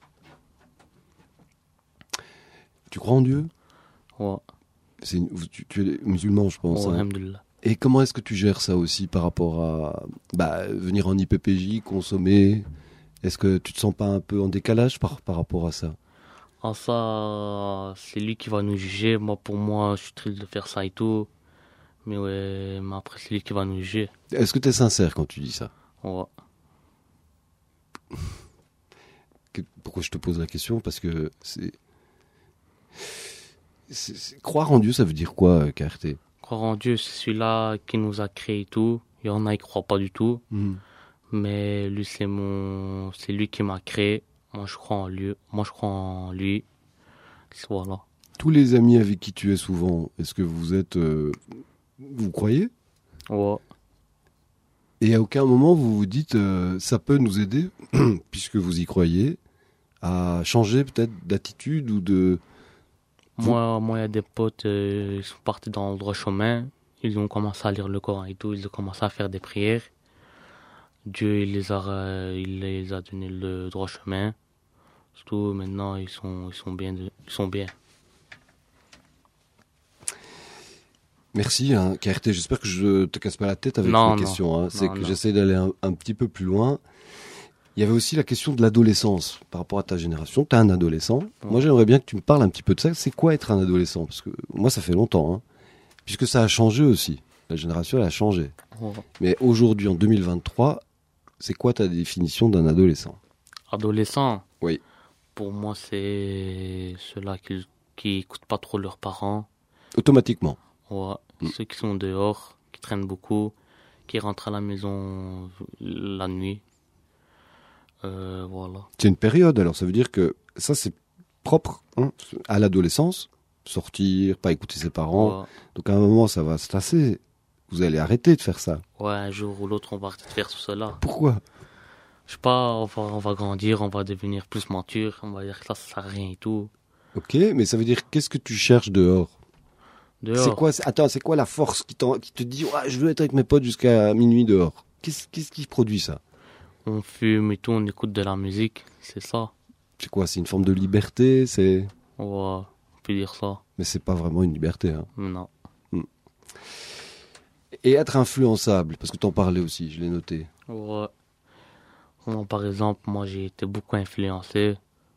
Tu crois en Dieu? Ouais, C'est une- tu, tu es musulman, je pense. ouais, hein. alhamdoulilah. Et comment est-ce que tu gères ça aussi par rapport à bah, venir en I P P J, consommer? Est-ce que tu te sens pas un peu en décalage par, par rapport à ça? Ah ça, c'est lui qui va nous juger. Moi, pour moi, je suis triste de faire ça et tout. Mais ouais, mais après, c'est lui qui va nous juger. Est-ce que tu es sincère quand tu dis ça? Ouais. Que- Pourquoi je te pose la question? Parce que c'est... c'est- c'est- Croire en Dieu, ça veut dire quoi, K R T? Croire en Dieu, c'est celui-là qui nous a créé et tout. Il y en a, ils croient pas du tout. Mhm. Mais lui, c'est mon, c'est lui qui m'a créé. Moi, je crois en lui. Moi, je crois en lui. Voilà. Tous les amis avec qui tu es souvent, est-ce que vous êtes... euh, vous croyez? Ouais. Et à aucun moment vous vous dites euh, ça peut nous aider, puisque vous y croyez, à changer peut-être d'attitude ou de... Vous- Moi, moi, il y a des potes, euh, ils sont partis dans le droit chemin. ils ont commencé à lire le Coran et tout, ils ont commencé à faire des prières. Dieu, il les a, euh, il les a donné le droit chemin. Surtout maintenant, ils sont, ils sont bien, de- ils sont bien. Merci, hein, K R T. J'espère que je te casse pas la tête avec Non, mes non. questions. Hein. C'est Non, que non. j'essaie d'aller un, un petit peu plus loin. Il y avait aussi la question de l'adolescence par rapport à ta génération. Tu es un adolescent. Moi, j'aimerais bien que tu me parles un petit peu de ça. C'est quoi être un adolescent? Parce que moi, ça fait longtemps. Hein. Puisque ça a changé aussi. La génération, elle a changé. Ouais. Mais aujourd'hui, en deux mille vingt-trois, c'est quoi ta définition d'un adolescent? Adolescents. Oui. Pour moi, c'est ceux-là qui, qui écoutent pas trop leurs parents. Automatiquement. Ouais. Mm. Ceux qui sont dehors, qui traînent beaucoup, qui rentrent à la maison la nuit. Euh, voilà. C'est une période, alors ça veut dire que ça, c'est propre hein, à l'adolescence. Sortir, pas écouter ses parents. Ouais. Donc à un moment, ça va se tasser. Vous allez arrêter de faire ça. Ouais, un jour ou l'autre, on va arrêter de faire tout cela. Pourquoi? Je sais pas, on va, on va grandir, on va devenir plus mature, on va dire que ça, ça sert à rien et tout. Ok, mais ça veut dire qu'est-ce que tu cherches dehors? Dehors, C'est quoi? c'est- Attends, c'est quoi la force qui, t'en- qui te dit ouais, je veux être avec mes potes jusqu'à minuit dehors? Qu'est-ce qu'est-ce qui produit ça? on fume et tout, on écoute de la musique, c'est ça. C'est quoi? C'est une forme de liberté? C'est Ouais, on peut dire ça. mais c'est pas vraiment une liberté. Hein. Non. Et être influençable, parce que t'en parlais aussi, je l'ai noté. Ouais. Moi, par exemple, moi, j'ai été beaucoup influencé.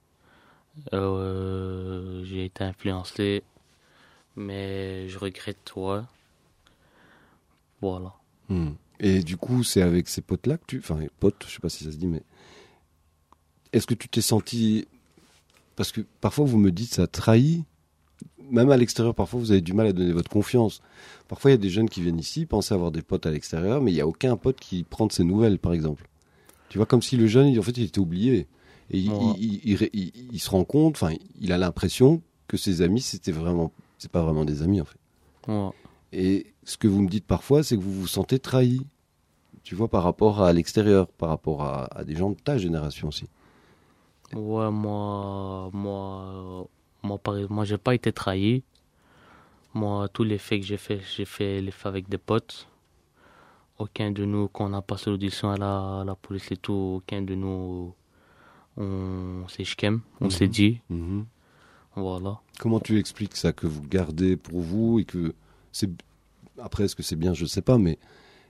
Euh, j'ai été influencé, mais je regrette, ouais. Voilà. Hmm. Et du coup, c'est avec ces potes-là que tu... Enfin, potes, je sais pas si ça se dit, mais... Est-ce que tu t'es senti... Parce que parfois, vous me dites, ça trahit. Même à l'extérieur, parfois, vous avez du mal à donner votre confiance. Parfois, il y a des jeunes qui viennent ici, penser avoir des potes à l'extérieur, mais il n'y a aucun pote qui prend de ses nouvelles, par exemple. Tu vois, comme si le jeune, il- en fait, il était oublié. Et il, Ouais. il, il- il- il- il se rend compte, enfin, il a l'impression que ses amis, c'était vraiment... C'est pas vraiment des amis, en fait. Ouais. Et ce que vous me dites parfois, c'est que vous vous sentez trahi. Tu vois, par rapport à l'extérieur, par rapport à, à des gens de ta génération aussi. Ouais, moi, moi, moi, par exemple, moi, j'ai pas été trahi. Moi, tous les faits que j'ai fait, j'ai fait les faits avec des potes. Aucun de nous, quand on a passé l'audition à la, à la police et tout, aucun de nous, on s'est chkem, on Mhm. s'est dit, Mhm. voilà. Comment tu expliques ça, que vous gardez pour vous et que c'est... Après, est-ce que c'est bien, je sais pas, mais...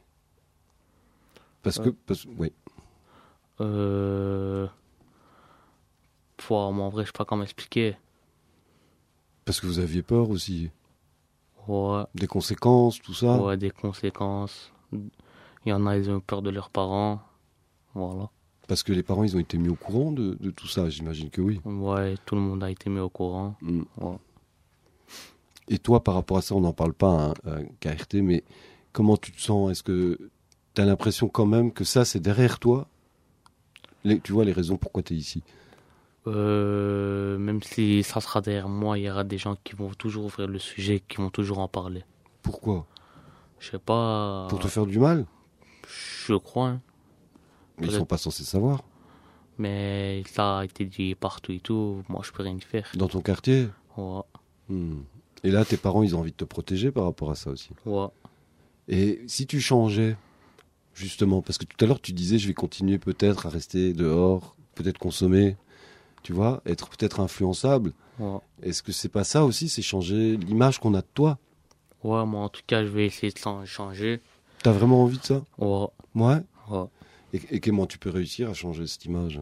Parce que... Euh. Parce... Oui. Euh... Pouah, moi, en vrai, je sais pas comment expliquer. Parce que vous aviez peur aussi. Ouais, Des conséquences, tout ça. ouais, des conséquences. Il y en a, ils ont eu peur de leurs parents. Voilà. Parce que les parents, ils ont été mis au courant de, de tout ça, j'imagine que oui. Ouais, tout le monde a été mis au courant. Mm. Ouais. Et toi, par rapport à ça, on n'en parle pas, hein, à K R T, mais comment tu te sens? Est-ce que tu as l'impression quand même que ça, c'est derrière toi? Les- Tu vois les raisons pourquoi tu es ici? Euh, même si ça sera derrière moi, il y aura des gens qui vont toujours ouvrir le sujet, qui vont toujours en parler. Pourquoi? Je sais pas. Pour te faire du mal? Je crois, hein. Mais ils Peut-être. sont pas censés savoir. Mais ça a été dit partout et tout. Moi, je peux rien y faire. Dans ton quartier? Ouais, Hmm. Et là, tes parents, ils ont envie de te protéger par rapport à ça aussi. ouais. Et si tu changeais, justement, parce que tout à l'heure, tu disais, je vais continuer peut-être à rester dehors, peut-être consommer, tu vois, être peut-être influençable. Ouais. Est-ce que c'est pas ça aussi, c'est changer l'image qu'on a de toi? Ouais, moi, en tout cas, je vais essayer de s'en changer. T'as vraiment envie de ça? Ouais, Ouais. ouais. Et, et comment tu peux réussir à changer cette image?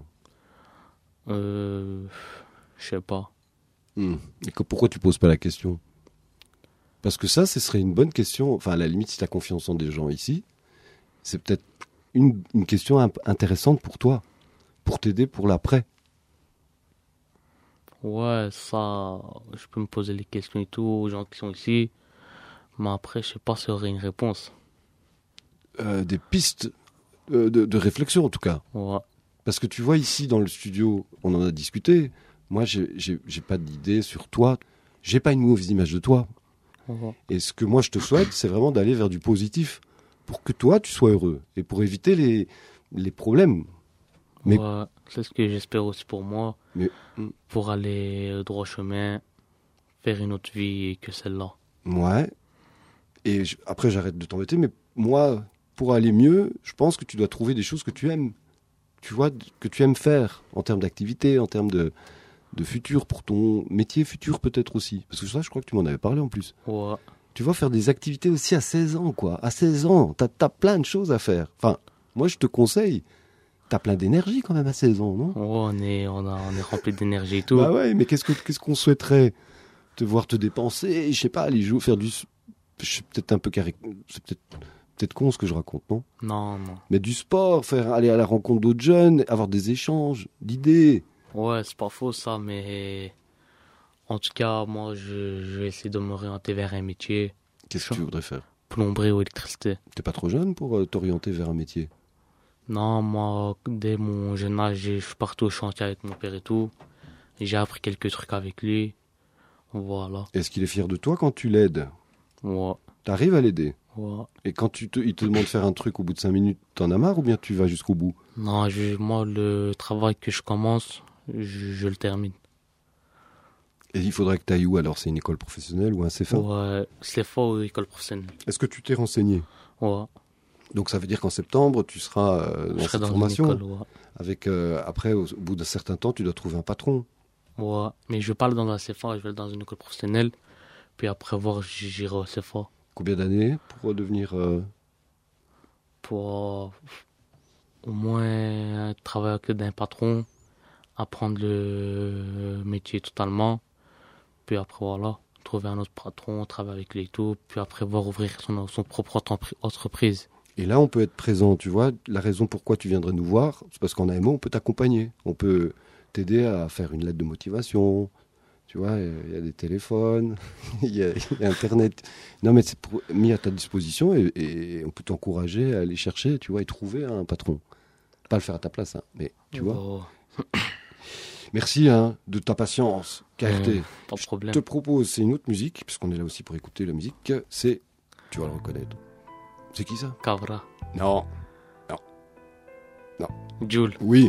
Euh, je sais pas. Hmm. Et que- pourquoi tu poses pas la question? Parce que ça, ce serait une bonne question. Enfin, à la limite, si tu as confiance en des gens ici, c'est peut-être une, une question imp- intéressante pour toi, pour t'aider pour l'après. Ouais, ça, je peux me poser les questions et tout aux gens qui sont ici. Mais après, je sais pas si j'aurai une réponse. Euh, des pistes euh, de, de réflexion, en tout cas. Ouais, Parce que tu vois, ici, dans le studio, on en a discuté. Moi, j'ai j'ai- j'ai pas d'idée sur toi. J'ai pas une mauvaise image de toi. ouais. Et ce que moi, je te souhaite, c'est vraiment d'aller vers du positif. Pour que toi, tu sois heureux. Et pour éviter les, les problèmes. Mais- Ouais, c'est ce que j'espère aussi pour moi. Mais- Pour aller au droit chemin, faire une autre vie que celle-là. Ouais. Et je, après, j'arrête de t'embêter, mais moi, pour aller mieux, je pense que tu dois trouver des choses que tu aimes. Tu vois, que tu aimes faire en termes d'activité, en termes de, de futur, pour ton métier futur peut-être aussi. Parce que ça, je crois que tu m'en avais parlé en plus. Ouais. Tu vas faire des activités aussi à seize ans, quoi. À seize ans, t'as, t'as plein de choses à faire. Enfin, moi, je te conseille. T'as plein d'énergie quand même à seize ans, non ? Ouais, on est, on, a, on est rempli d'énergie et tout. Bah ouais, mais qu'est-ce, que, qu'est-ce qu'on souhaiterait ? Te voir te dépenser, je sais pas, aller jouer, faire du... Je suis peut-être un peu carré... C'est peut-être... peut-être con ce que je raconte, non ? Non, non. Mais du sport, faire aller à la rencontre d'autres jeunes, avoir des échanges, d'idées. Ouais, c'est pas faux ça, mais en tout cas, moi, je, je vais essayer de m'orienter vers un métier. Qu'est-ce que tu voudrais faire ? Plomberie ou électricité. T'es pas trop jeune pour euh, t'orienter vers un métier ? Non, moi, dès mon jeune âge, je suis parti au chantier avec mon père et tout. Et j'ai appris quelques trucs avec lui. Voilà. Est-ce qu'il est fier de toi quand tu l'aides ? Ouais. T'arrives à l'aider ? Ouais. Et quand tu te, il te demande de faire un truc au bout de cinq minutes, t'en as marre ou bien tu vas jusqu'au bout ? Non, je, moi, le travail que je commence, je, je le termine. Et il faudrait que t'ailles où alors ? C'est une école professionnelle ou un C F A ? Ouais, C F A ou école professionnelle. Est-ce que tu t'es renseigné ? Ouais. Donc ça veut dire qu'en septembre, tu seras euh, dans Je serai cette dans formation. une école, ouais. Avec, euh, après, au, au bout d'un certain temps, tu dois trouver un patron. Ouais, mais je vais pas aller dans un C F A, je vais aller dans une école professionnelle. Puis après voir, j'irai au C F A. Combien d'années pour devenir... Euh... Pour euh, au moins travailler avec un patron, apprendre le métier totalement. Puis après, voilà, trouver un autre patron, travailler avec lui et tout. Puis après, voir ouvrir son, son propre entreprise. Et là, on peut être présent, tu vois. La raison pourquoi tu viendrais nous voir, c'est parce qu'en A M O, on peut t'accompagner. On peut t'aider à faire une lettre de motivation. Tu vois, il y a des téléphones, il y, y a Internet. Non, mais c'est pour, mis à ta disposition et, et on peut t'encourager à aller chercher, tu vois, et trouver un patron. Pas le faire à ta place, hein, mais tu oh. vois. Merci hein, de ta patience, K R T. Mmh, pas de problème. Je te propose, c'est une autre musique, puisqu'on est là aussi pour écouter la musique. C'est, tu vas le reconnaître. C'est qui ça ? Cabra. Non. Non. Non. Jul. Oui.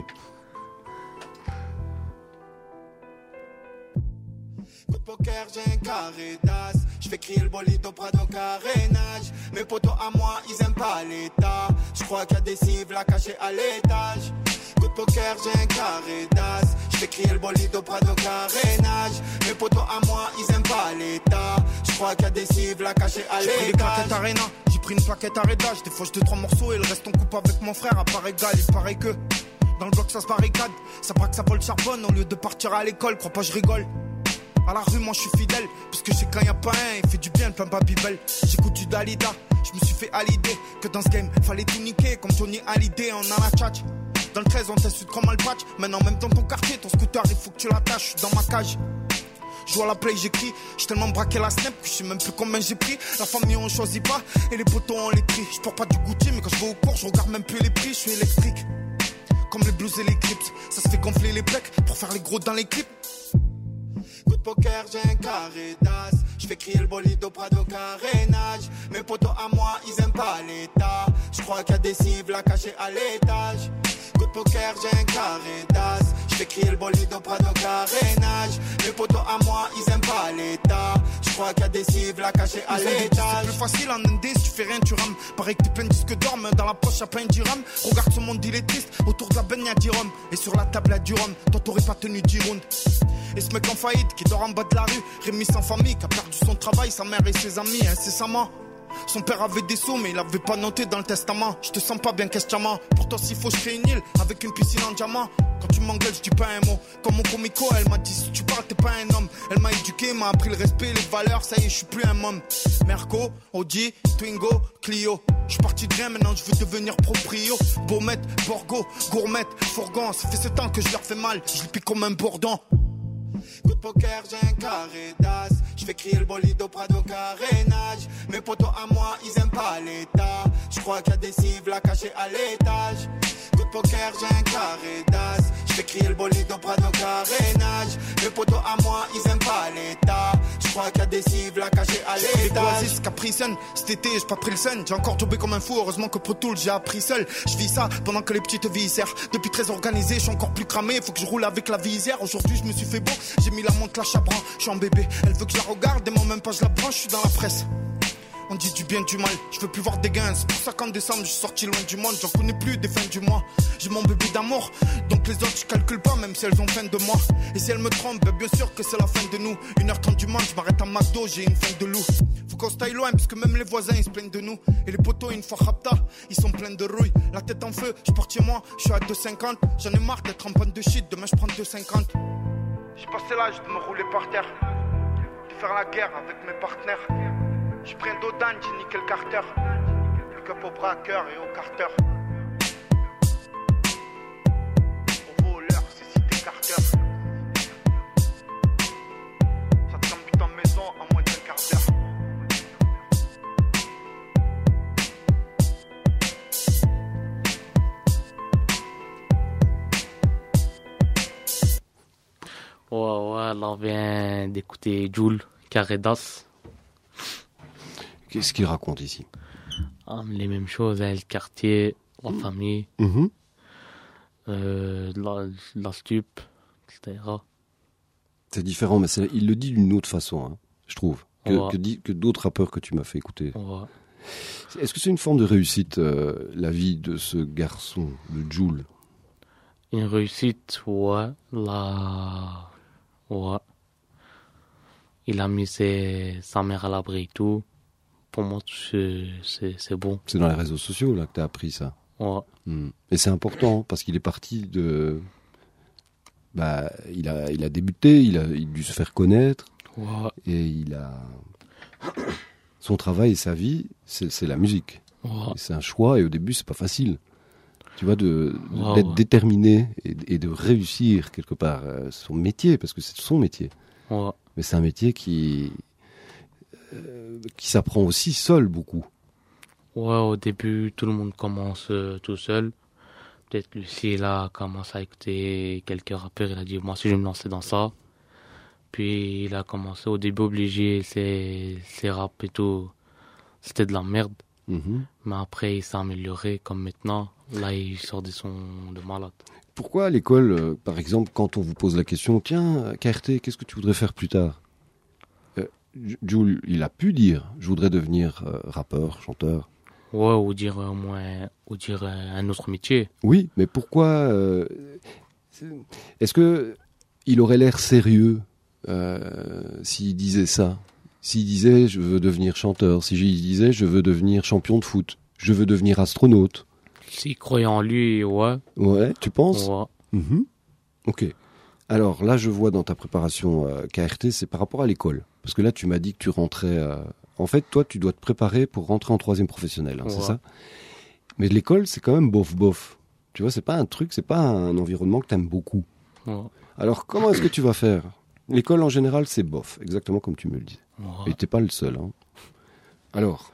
Coup de poker, j'ai un carré d'as. Je fais crier le bolide au Prado carénage. Mes potos à moi, ils aiment pas l'état. Je crois qu'il y a des cibles là cachées à l'étage. Coup de poker, j'ai un carré d'as. Je fais crier le bolide au Prado carénage. Mes potos à moi, ils aiment pas l'état. Je crois qu'il y a des cibles là cachées à l'étage. J'ai pris des claquettes Arena, j'ai pris une plaquette arrêtage. Des fois, je deux trois morceaux et le reste on coupe avec mon frère. À part égal, il paraît que dans le bloc ça se barricade. Ça braque, ça vole, charbonne. Au lieu de partir à l'école, crois pas, je rigole. À la rue, moi je suis fidèle, puisque je sais quand y'a pas un, il fait du bien le pain Babybel. J'écoute du Dalida, je me suis fait à l'idée que dans ce game, fallait tout niquer, comme Johnny Hallyday en a la tchatch. Dans le treize, on t'insulte comme un patch. Maintenant, même dans ton quartier, ton scooter, il faut que tu l'attaches. Dans ma cage, je joue à la play, j'écris. J'ai tellement braqué la snap que je sais même plus combien j'ai pris. La famille, on choisit pas, et les potos, on les trie. Je porte pas du Gucci, mais quand je vais au cours, je regarde même plus les prix, je suis électrique. Comme les blues et les clips, ça se fait gonfler les pecs pour faire les gros dans les clips. Coup de poker, j'ai un carré d'as. Je fais crier le bolide au Prado carénage. Mes potos à moi, ils aiment pas l'état. Je crois qu'il y a des cibles là cachées à l'étage. Coup de poker, j'ai un carré d'as. Je fais crier le bolide au Prado carénage. Mes potos à moi, ils aiment pas l'état. Je crois qu'il y a des cibles là cachées à l'étage. C'est plus facile en N D, si tu fais rien, tu rames. Pareil que t'es plein de disques d'or, mais dans la poche y'a pas un dirham. Regarde ce monde, il est triste. Autour de la benne y'a dix rhum. Et sur la table y'a du rhum. Toi t'aurais pas tenu dix rounds. Et ce mec en faillite qui dort en bas de la rue, Rémi sans famille, qui a perdu son travail, sa mère et ses amis incessamment. Son père avait des sous mais il avait pas noté dans le testament. Je te sens pas bien questionnement. Pour toi s'il faut je crée une île avec une piscine en diamant. Quand tu m'engueules je dis pas un mot. Comme mon comico elle m'a dit si tu parles t'es pas un homme. Elle m'a éduqué, m'a appris le respect, les valeurs. Ça y est je suis plus un môme. Merco, Audi, Twingo, Clio. Je suis parti de rien maintenant je veux devenir proprio. Beaumet, Borgo, Gourmet, Fourgon. Ça fait sept ans que je leur fais mal. Je les pique comme un bourdon. Coup de poker, j'ai un carré d'as. Je fais crier le bolide au Prado carénage. Mes potos à moi, ils aiment pas l'état. Je crois qu'il y a des cibles là cachées à l'étage. Coup de poker, j'ai un carré d'as. Je fais crier le bolide au Prado carénage. Mes potos à moi, ils aiment pas l'état. Je crois qu'il y a des cibles là cachées à l'étage. J'ai Capricène, cet été j'ai pas pris le sen. J'ai encore jobé comme un fou, heureusement que Pro Tools j'ai appris seul. Je vis ça pendant que les petites viscères. Depuis très organisé, je suis encore plus cramé. Faut que je roule avec la visière. Aujourd'hui je me suis fait beau. J'ai mis la montre, la chabran, je suis en bébé. Elle veut que je la regarde et moi même pas je la branche, je suis dans la presse. On dit du bien du mal, je veux plus voir des gains. C'est pour ça qu'en décembre je suis sorti loin du monde. J'en connais plus des fins du mois. J'ai mon bébé d'amour, donc les autres je calcule pas, même si elles ont faim de moi. Et si elles me trompent, ben bien sûr que c'est la fin de nous. Une heure trente du monde, je m'arrête à McDo, j'ai une faim de loup. Faut qu'on se taille loin, parce que même les voisins ils se plaignent de nous. Et les poteaux une fois rapta, ils sont pleins de rouille. La tête en feu, je porte chez moi, je suis à deux cinquante. J'en ai marre d'être en panne de shit, demain je prends deux cinquante. J'ai passé l'âge de me rouler par terre, de faire la guerre avec mes partenaires. J'ai pris un Dodan, j'ai niqué le Carter. Le cup au braqueur et au Carter. Au voleur, c'est cité Carter. Ça te campe en maison en moins d'un quart d'heure. Ouais, ouais, là on vient d'écouter Jul, Carredas. Qu'est-ce qu'il raconte ici? Ah, les mêmes choses, hein, le quartier, la mmh. famille, mmh. euh, la, la stup, et cetera. C'est différent, mais c'est, il le dit d'une autre façon, hein, je trouve, que, ouais. que, dit, que d'autres rappeurs que tu m'as fait écouter. Ouais. Est-ce que c'est une forme de réussite, euh, la vie de ce garçon, de Jul? Une réussite, ouais. La... Ouais. Il a mis ses, sa mère à l'abri et tout. Pour moi, c'est, c'est, c'est bon. C'est dans les réseaux sociaux là que tu as appris ça. Ouais. Mmh. Et c'est important parce qu'il est parti de... Bah, il a, il a débuté, il a, il a dû se faire connaître. Ouais. Et il a... Son travail et sa vie, c'est, c'est la musique. Ouais. C'est un choix et au début, c'est pas facile. Tu vois, de, ouais, d'être ouais. déterminé et, et de réussir quelque part euh, son métier, parce que c'est son métier. Ouais. Mais c'est un métier qui... Euh, qui s'apprend aussi seul beaucoup. Ouais, au début, tout le monde commence euh, tout seul. Peut-être que Lucie, là, commence à écouter quelques rappeurs. Il a dit, moi aussi, je vais me lancer dans ça. Puis, il a commencé au début obligé, ses, ses rap et tout. C'était de la merde. Mm-hmm. Mais après, il s'est amélioré. Comme maintenant, là, il sort des sons de malade. Pourquoi à l'école, euh, par exemple, quand on vous pose la question, tiens, K R T, qu'est-ce que tu voudrais faire plus tard? Jul, il a pu dire, je voudrais devenir euh, rappeur, chanteur. Ouais, ou dire au moins, ou dire euh, un autre métier. Oui, mais pourquoi euh, est-ce que il aurait l'air sérieux euh, s'il disait ça? S'il disait, je veux devenir chanteur. Si il disait, je veux devenir champion de foot. Je veux devenir astronaute. S'il croyait en lui, ouais. Ouais, tu penses? Ouais. Mm-hmm. Ok. Alors là, je vois dans ta préparation euh, K R T, c'est par rapport à l'école. Parce que là, tu m'as dit que tu rentrais... Euh... En fait, toi, tu dois te préparer pour rentrer en troisième professionnel, hein, ouais. c'est ça? Mais l'école, c'est quand même bof-bof. Tu vois, c'est pas un truc, c'est pas un environnement que t'aimes beaucoup. Ouais. Alors, comment est-ce que tu vas faire? L'école, en général, c'est bof, exactement comme tu me le dis. Ouais. Et t'es pas le seul. Hein. Alors?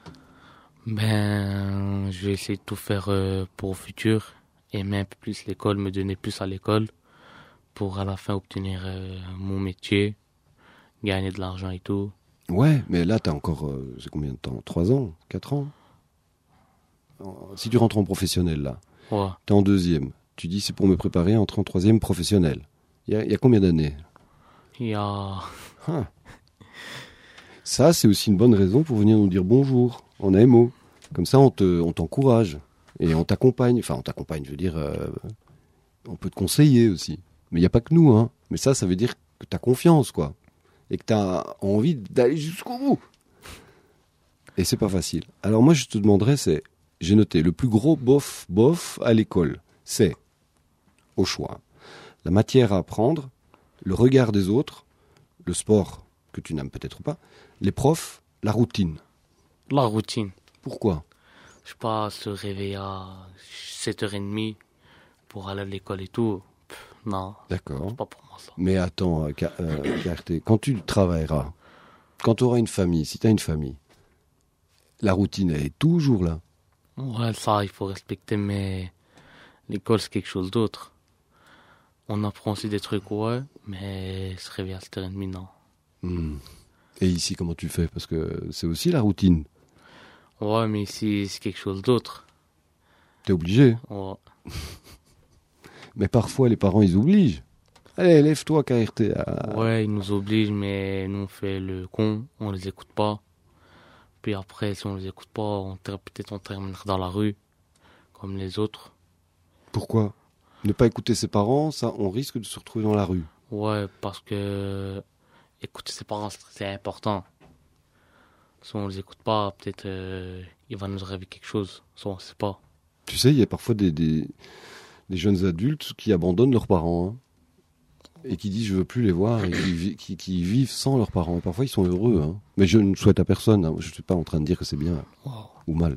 Ben, je vais essayer de tout faire euh, pour le futur. Aimer un peu plus l'école, me donner plus à l'école. Pour à la fin obtenir euh, mon métier, gagner de l'argent et tout. Ouais, mais là, t'as encore, euh, c'est combien de temps? Trois ans? Quatre ans? Si tu rentres en professionnel, là, ouais. T'es en deuxième. Tu dis, c'est pour me préparer à entrer en troisième professionnel. Il y a, y a combien d'années? Il y a... Ah. Ça, c'est aussi une bonne raison pour venir nous dire bonjour, en A M O. Comme ça, on, te, on t'encourage et on t'accompagne. Enfin, on t'accompagne, je veux dire, euh, on peut te conseiller aussi. Mais il n'y a pas que nous, hein. Mais ça, ça veut dire que tu as confiance, quoi. Et que tu as envie d'aller jusqu'au bout. Et c'est pas facile. Alors moi, je te demanderais, c'est... J'ai noté, le plus gros bof, bof à l'école, c'est, au choix, la matière à apprendre, le regard des autres, le sport, que tu n'aimes peut-être pas, les profs, la routine. La routine. Pourquoi? Je sais pas, se réveiller à sept heures trente pour aller à l'école et tout. Non, d'accord. C'est pas pour moi ça. Mais attends, euh, K R T, quand tu travailleras, quand tu auras une famille, si tu as une famille, la routine, elle est toujours là. Ouais, ça, il faut respecter, mais l'école, c'est quelque chose d'autre. On apprend aussi des trucs, ouais, mais se réveiller à sept heures trente, non. Mmh. Et ici, comment tu fais? Parce que c'est aussi la routine. Ouais, mais ici, c'est quelque chose d'autre. T'es obligé? Ouais. Mais parfois, les parents, ils obligent. Allez, lève-toi, K R T. À... Ouais, ils nous obligent, mais nous, on fait le con, on les écoute pas. Puis après, si on les écoute pas, on ter- peut-être on terminera dans la rue, comme les autres. Pourquoi ? Ne pas écouter ses parents, ça, on risque de se retrouver dans la rue. Ouais, parce que écouter ses parents, c'est important. Si on les écoute pas, peut-être euh, il va nous arriver quelque chose. Si on sait pas. Tu sais, il y a parfois des, des, des jeunes adultes qui abandonnent leurs parents, hein, et qui disent je veux plus les voir, et qui, vi- qui, qui vivent sans leurs parents. Et parfois ils sont heureux, hein. Mais je ne souhaite à personne, hein. Je ne suis pas en train de dire que c'est bien Wow. ou mal.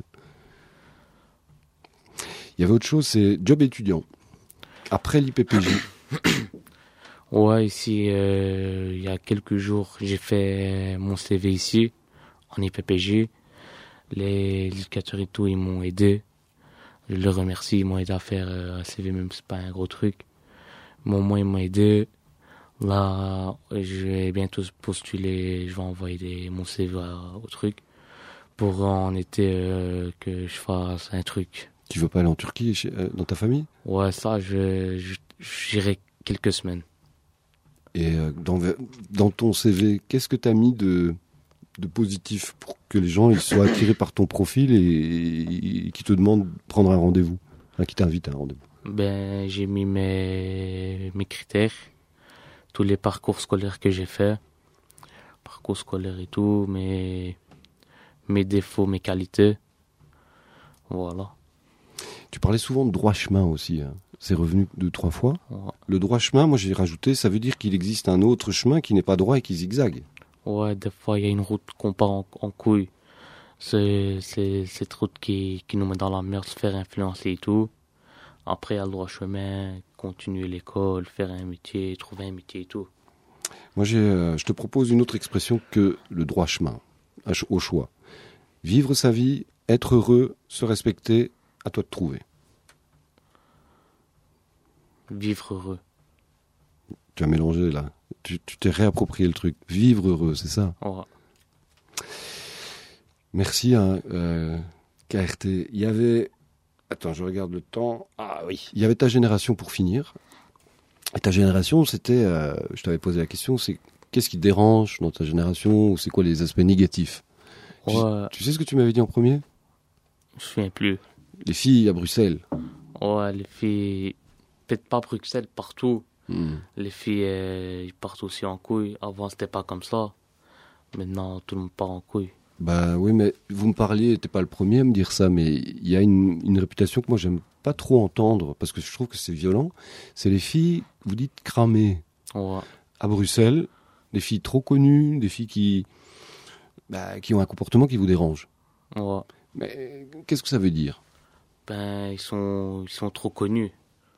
Il y avait autre chose, c'est job étudiant. Après l'I P P J. Ouais, ici, euh, il y a quelques jours, j'ai fait mon C V ici, en I P P J. Les éducateurs et tout, ils m'ont aidé. Je les remercie, ils m'ont aidé à faire euh, un C V, même si c'est pas un gros truc. Mais au moins, ils m'ont aidé. Là, je vais bientôt postuler, je vais envoyer des, mon C V à- au truc pour en été euh, que je fasse un truc. Tu veux pas aller en Turquie chez, euh, dans ta famille? Ouais, ça, je, je, j'irai quelques semaines. Et euh, dans, dans ton C V, qu'est-ce que tu as mis de, de positif pour que les gens ils soient attirés par ton profil et, et, et qui te demandent de prendre un rendez-vous, enfin, qui t'invitent à un rendez-vous? Ben, j'ai mis mes, mes critères, tous les parcours scolaires que j'ai fait, parcours scolaire et tout, mes, mes défauts, mes qualités. Voilà. Tu parlais souvent de droit chemin aussi, hein. C'est revenu deux, trois fois. Ouais. Le droit chemin, moi j'ai rajouté, ça veut dire qu'il existe un autre chemin qui n'est pas droit et qui zigzague. Ouais, des fois, il y a une route qu'on part en, en couille. C'est, c'est cette route qui, qui nous met dans la merde, se faire influencer et tout. Après, il y a le droit chemin, continuer l'école, faire un métier, trouver un métier et tout. Moi, j'ai, euh, je te propose une autre expression que le droit chemin, à ch- au choix. Vivre sa vie, être heureux, se respecter, à toi de trouver. Vivre heureux. Tu as mélangé là. Tu, tu t'es réapproprié le truc. Vivre heureux, c'est ça. Ouais. Merci, hein, euh, K R T. Il y avait... Attends, je regarde le temps. Ah oui. Il y avait ta génération pour finir. Et ta génération, c'était... Euh, je t'avais posé la question, c'est qu'est-ce qui te dérange dans ta génération? Ou c'est quoi les aspects négatifs? Tu- Ouais, Tu sais ce que tu m'avais dit en premier? je me souviens plus. Les filles à Bruxelles. Ouais, les filles, peut-être pas Bruxelles, partout. Hmm. Les filles, euh, ils partent aussi en couille. Avant, c'était pas comme ça. Maintenant, tout le monde part en couille. Bah oui, mais vous me parliez, t'es pas le premier à me dire ça, mais il y a une, une réputation que moi j'aime pas trop entendre, parce que je trouve que c'est violent. C'est les filles, vous dites cramées. Ouais. À Bruxelles, des filles trop connues, des filles qui, bah, qui ont un comportement qui vous dérange. Ouais. Mais qu'est-ce que ça veut dire? Ben, ils sont, ils sont trop connus.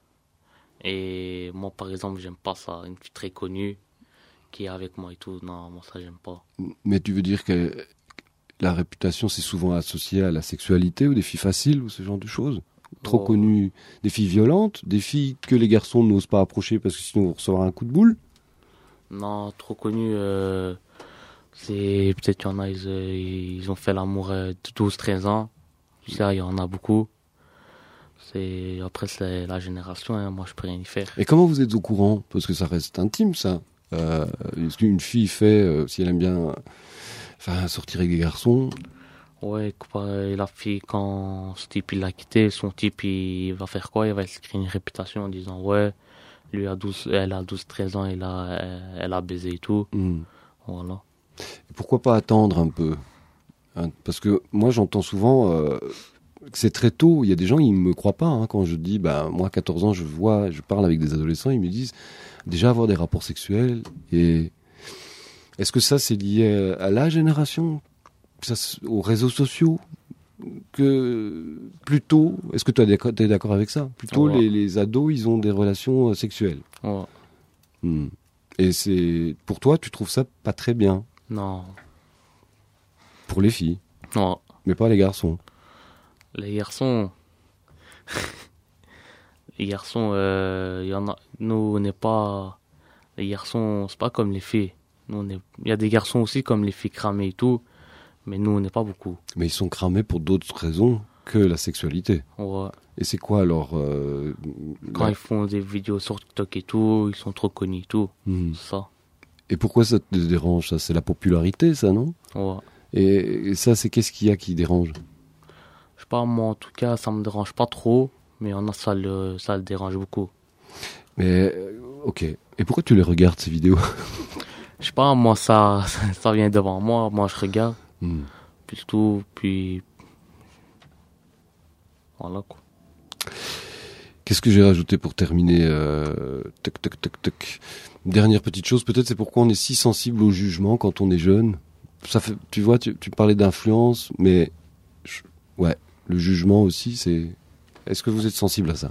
Et moi, par exemple, j'aime pas ça. Une fille très connue qui est avec moi et tout. Non, moi, ça, j'aime pas. Mais tu veux dire que la réputation, c'est souvent associé à la sexualité ou des filles faciles ou ce genre de choses? Trop Oh. connues, des filles violentes, des filles que les garçons n'osent pas approcher parce que sinon vous recevrez un coup de boule? Non, trop connus, euh, c'est peut-être qu'il y en a, ils, euh, ils ont fait l'amour euh, de douze treize ans. Ça, il y en a beaucoup. C'est, après, c'est la génération, hein. Moi, je peux rien y faire. Et comment vous êtes au courant? Parce que ça reste intime, ça. Euh, ce qu'une fille fait, euh, si elle aime bien euh, enfin, sortir avec des garçons. Ouais, comparé la fille, quand ce type il l'a quitté, son type il va faire quoi? Il va se créer une réputation en disant ouais, lui a douze, elle a douze treize ans, elle a, elle a baisé et tout. Hmm. Voilà. Et pourquoi pas attendre un peu, hein? Parce que moi j'entends souvent euh, que c'est très tôt. Il y a des gens, ils me croient pas, hein, quand je dis, bah, moi quatorze ans, je vois, je parle avec des adolescents, ils me disent déjà avoir des rapports sexuels. Et est-ce que ça c'est lié à la génération? Ça, aux réseaux sociaux, que plutôt, est-ce que tu es d'accord avec ça? Plutôt Ouais. les, les ados, ils ont des relations euh, sexuelles. Ouais. Hmm. Et c'est pour toi, tu trouves ça pas très bien Non. pour les filles, Non. mais pas les garçons. Les garçons. les garçons, euh, y en a. Nous, on n'est pas. Les garçons, c'est pas comme les filles. Nous, on est. Il y a des garçons aussi comme les filles cramées et tout. Mais nous, on n'est pas beaucoup. Mais ils sont cramés pour d'autres raisons que la sexualité. Ouais. Et c'est quoi alors euh, Quand la- ils font des vidéos sur TikTok et tout, ils sont trop connus et tout. Hmm. Ça. Et pourquoi ça te dérange, ça? C'est la popularité, ça, non? Ouais. Et, et ça, c'est qu'est-ce qu'il y a qui dérange? Je sais pas, moi en tout cas, ça me dérange pas trop, mais il y en a, ça le, ça le dérange beaucoup. Mais, euh, ok. Et pourquoi tu les regardes, ces vidéos? Je sais pas, moi ça, ça vient devant moi, moi je regarde, Hmm. puis tout, puis... Voilà quoi. Qu'est-ce que j'ai rajouté pour terminer euh, Toc, toc, toc, toc. Dernière petite chose, peut-être c'est pourquoi on est si sensible au jugement quand on est jeune. Ça fait, tu vois, tu, tu parlais d'influence, mais je- ouais, le jugement aussi, c'est. Est-ce que vous êtes sensible à ça?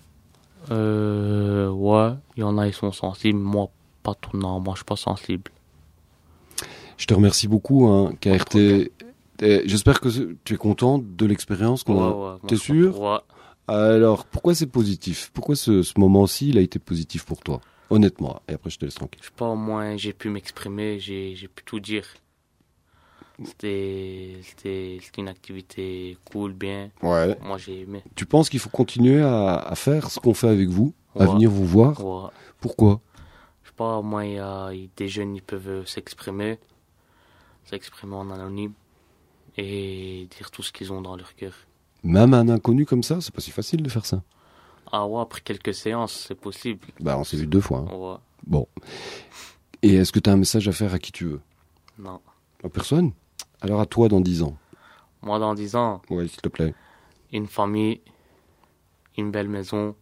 Euh, ouais, il y en a, ils sont sensibles, moi pas tout, non, moi je suis pas sensible. Je te remercie beaucoup, hein, K R T. Eh, J'espère que ce- tu es content de l'expérience qu'on a. Ouais, ouais, moi, T'es je suis sûr? pas- Ouais. Alors, pourquoi c'est positif? Pourquoi ce, ce moment-ci, il a été positif pour toi? Honnêtement, et après je te laisse tranquille. Je sais pas, au moins j'ai pu m'exprimer, j'ai, j'ai pu tout dire. C'était, c'était, c'était une activité cool, bien. Ouais. Moi j'ai aimé. Tu penses qu'il faut continuer à, à faire ce qu'on fait avec vous, à Ouais. venir vous voir? Ouais. Pourquoi? Je sais pas, au moins il y a il- des jeunes, ils peuvent euh, s'exprimer, s'exprimer en anonyme et dire tout ce qu'ils ont dans leur cœur. Même un inconnu comme ça, c'est pas si facile de faire ça. Ah ouais, après quelques séances, c'est possible. Bah, on s'est vu deux fois. hein. Ouais, Bon. Et est-ce que tu as un message à faire à qui tu veux? non. À personne? Alors à toi dans dix ans. Moi dans dix ans, Ouais, s'il te plaît. une famille, une belle maison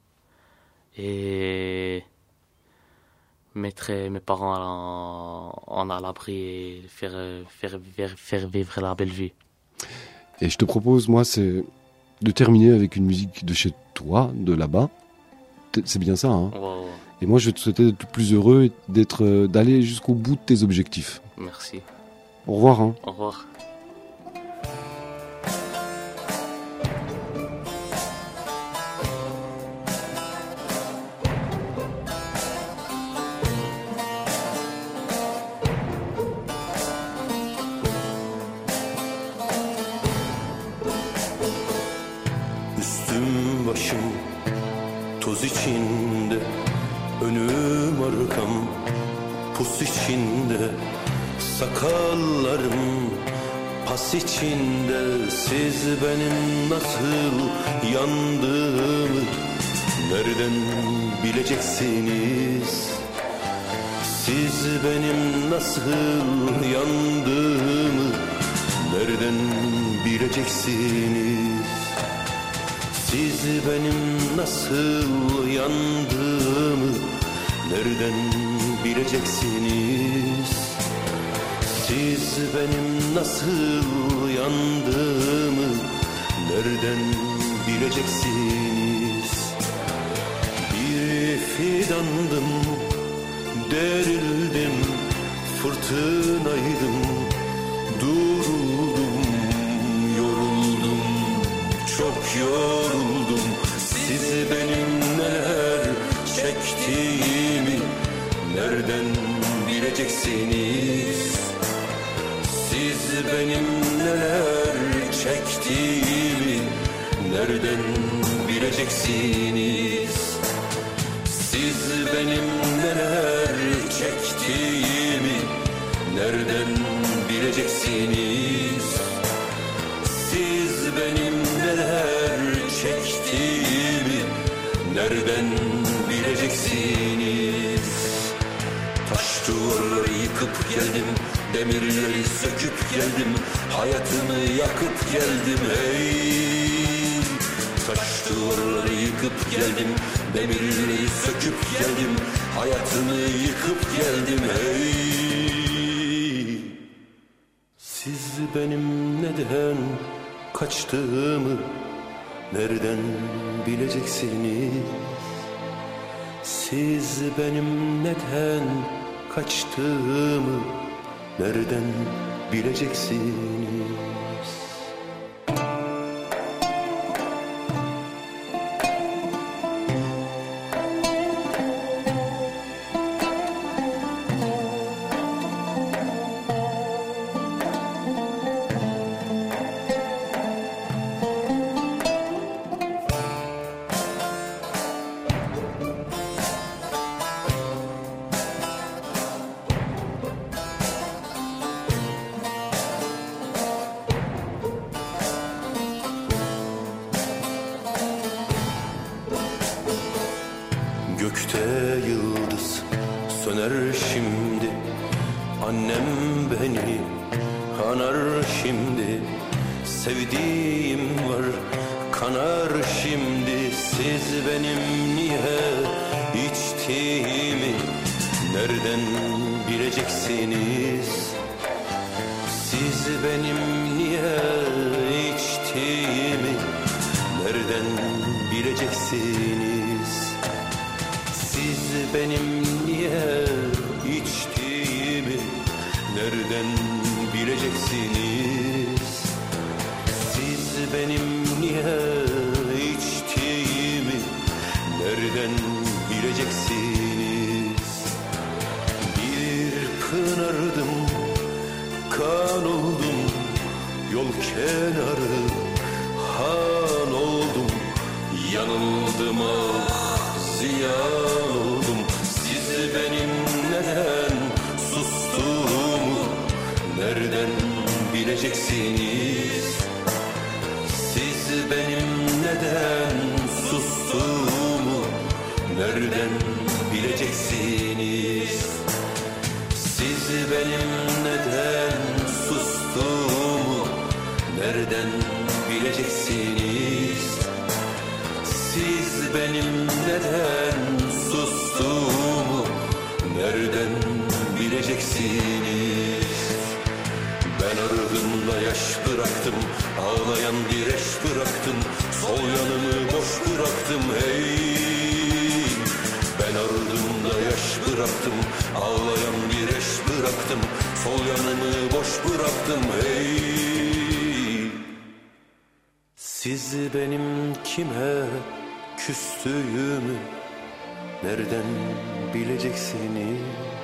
et mettre mes parents en, en à l'abri et faire, euh, faire, faire, faire vivre la belle vie. Et je te propose, moi, c'est de terminer avec une musique de chez toi, de là-bas. T- C'est bien ça, hein? Ouais, ouais. Et moi, je vais te souhaiter d'être plus heureux et d'être, euh, d'aller jusqu'au bout de tes objectifs. Merci. Au revoir, hein. Au revoir. Üstüm başım toz içinde, önüm arkam pus içinde, sakallarım pas içinde. Siz benim nasıl yandığımı nereden bileceksiniz? Siz benim nasıl yandığımı nereden bileceksiniz? Siz benim nasıl yandığımı nereden bileceksiniz? Siz benim nasıl yandığımı nereden bileceksiniz? Bir fidandım, derildim, fırtınaydım, duruldum, yoruldum, çok yoruldum. Siz benim neler çektiğimi nereden bileceksiniz? Siz benim neler çektiğimi nereden bileceksiniz? Siz benim neler çektiğimi nereden bileceksiniz? Siz benim neler çektiğimi nereden bileceksiniz? Taş duvarları yıkıp geldim, demirleri söküp geldim, hayatımı yakıp geldim hey. Taş duvarları yıkıp geldim, demirleri söküp geldim, hayatımı yıkıp geldim hey. Siz benim neden kaçtığımı nereden bileceksiniz? Siz benim neden kaçtığımı nereden bileceksiniz? Gökte yıldız söner şimdi. Annem beni anar şimdi. Sevdiğim var kanar şimdi. Siz benim niye içtiğimi nereden bileceksiniz? Siz benim niye içtiğimi nereden bileceksiniz? Siz benim niye içtiğimi nereden bileceksiniz? Siz benim niye içtiğimi nereden bileceksiniz? Bir pınardım, kan oldum, yol kenarı han oldum. Yanıldım ah ziyan oldum. Siz benim neden sustuğumu nereden bileceksiniz? Siz benim neden sustuğumu nereden bileceksiniz? Siz benim neden sustuğumu nereden bileceksiniz? Siz benim neden sustuğumu nereden bileceksiniz? Ben ardımda yaş bıraktım, ağlayan bir eş bıraktım, sol yanımı boş bıraktım hey. Ben ardımda yaş bıraktım, ağlayan bir eş bıraktım, sol yanımı boş bıraktım hey. Siz benim kime küstüğümü nereden bileceksiniz?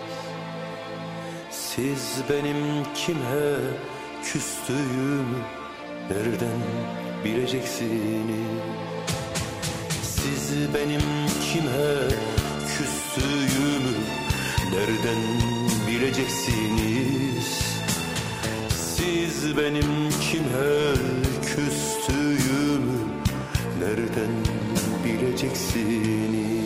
Siz benim kime küstüğümü nereden bileceksiniz? Siz benim kime küstüğümü nereden bileceksiniz? Siz benim kime küstüğümü nereden bileceksiniz?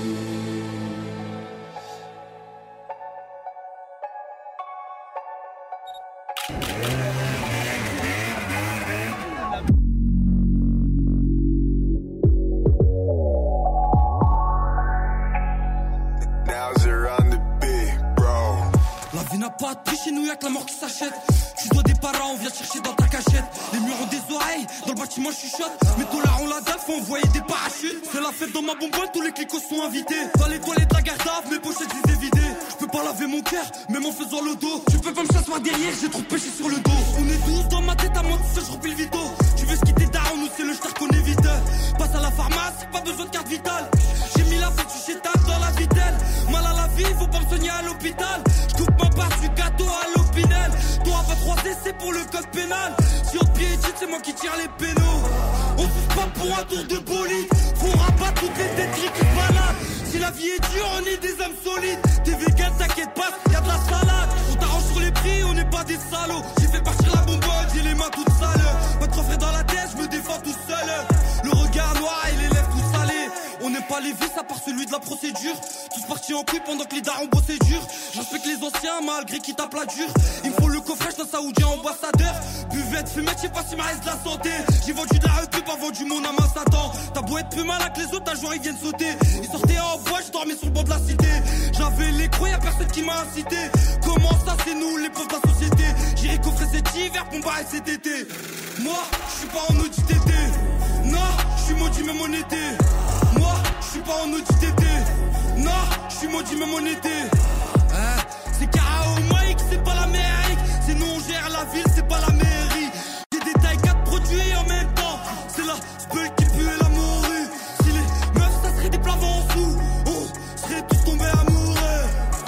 Pas de prix chez nous, y'a que la mort qui s'achète. Tu dois des parents, on vient chercher dans ta cachette. Les murs ont des oreilles, dans le bâtiment je chuchote. Mes dollars ont la dalle, faut envoyer des parachutes. C'est la fête dans ma bonbonne, tous les clicos sont invités. Dans les toilettes de la garde à mes pochettes je les ai vidées. Je peux pas laver mon cœur, même en faisant le dos. Tu peux pas me s'asseoir derrière, j'ai trop de péché sur le dos. On est douze dans ma tête, à moi tout seul, je remplis le vito. Tu veux ce qui t'est down, nous c'est le star qu'on évite. Passe à la pharmacie, pas besoin de carte vitale. J'ai mis la fête, tu chez table dans la vitelle. Mal à la vie, faut pas me soigner à l'hôpital. Je coupe ma part du gâteau à l'opinel. Toi pas trois essais pour le code pénal. Si on te piétine, c'est moi qui tire les pénaux. On pousse pas pour un tour de bolide. Faut rabattre toutes les têtes qui malades. Si la vie est dure, on est des âmes solides. T'es vegan, t'inquiète pas, y'a de la salade. On t'arrange sur les prix, on n'est pas des salauds. J'ai fait partir la bonbonne, j'ai les mains toutes sales. Pas de coffret dans la tête, je me défends tout seul. Le regard noir et les lèvres tout salées. On n'aime pas les vices à part celui de la procédure. Tous partis en couille pendant que les darons bossaient dur. Je respecte les anciens malgré qu'ils tapent la dure. Il me faut le coffret, je saoudien ambassadeur. Buvette, fumette, je sais pas si ma reste de la santé. J'ai vendu de la récup, pas vendu mon âme à Satan. T'as beau être plus malin que les autres, un jour ils viennent sauter. Ils sortaient en bois, je dormais sur le banc de la cité. J'avais les croix, y'a personne qui m'a incité. Comment ça, c'est nous les pauvres de la société. J'irai coffrer cet hiver pour me barrer cet été. Moi, je suis pas en audit été. Non, je suis maudit même en été. Moi, je suis pas en audit été. Non, je suis maudit même en été. Hein, c'est Cara au Mike, c'est pas l'Amérique. C'est nous on gère la ville, c'est pas la mairie. Des détails, quatre produits en même temps. C'est la spell qui pue la morue. Si les meufs ça serait des plats en sous, on serait tous tombés amoureux.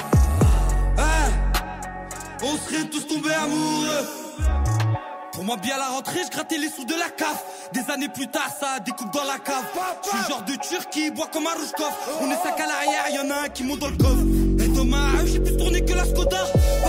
Hein, on serait tous tombés amoureux. Pour moi bien la rentrée, je grattais les sous de la cave. Des années plus tard, ça découpe dans la cave. Je suis genre de Turquie, bois comme un Rouchkov. On est sac à l'arrière, y'en a un qui monte dans le coffre. Et dans ma rue, j'ai plus tourné que la Skoda.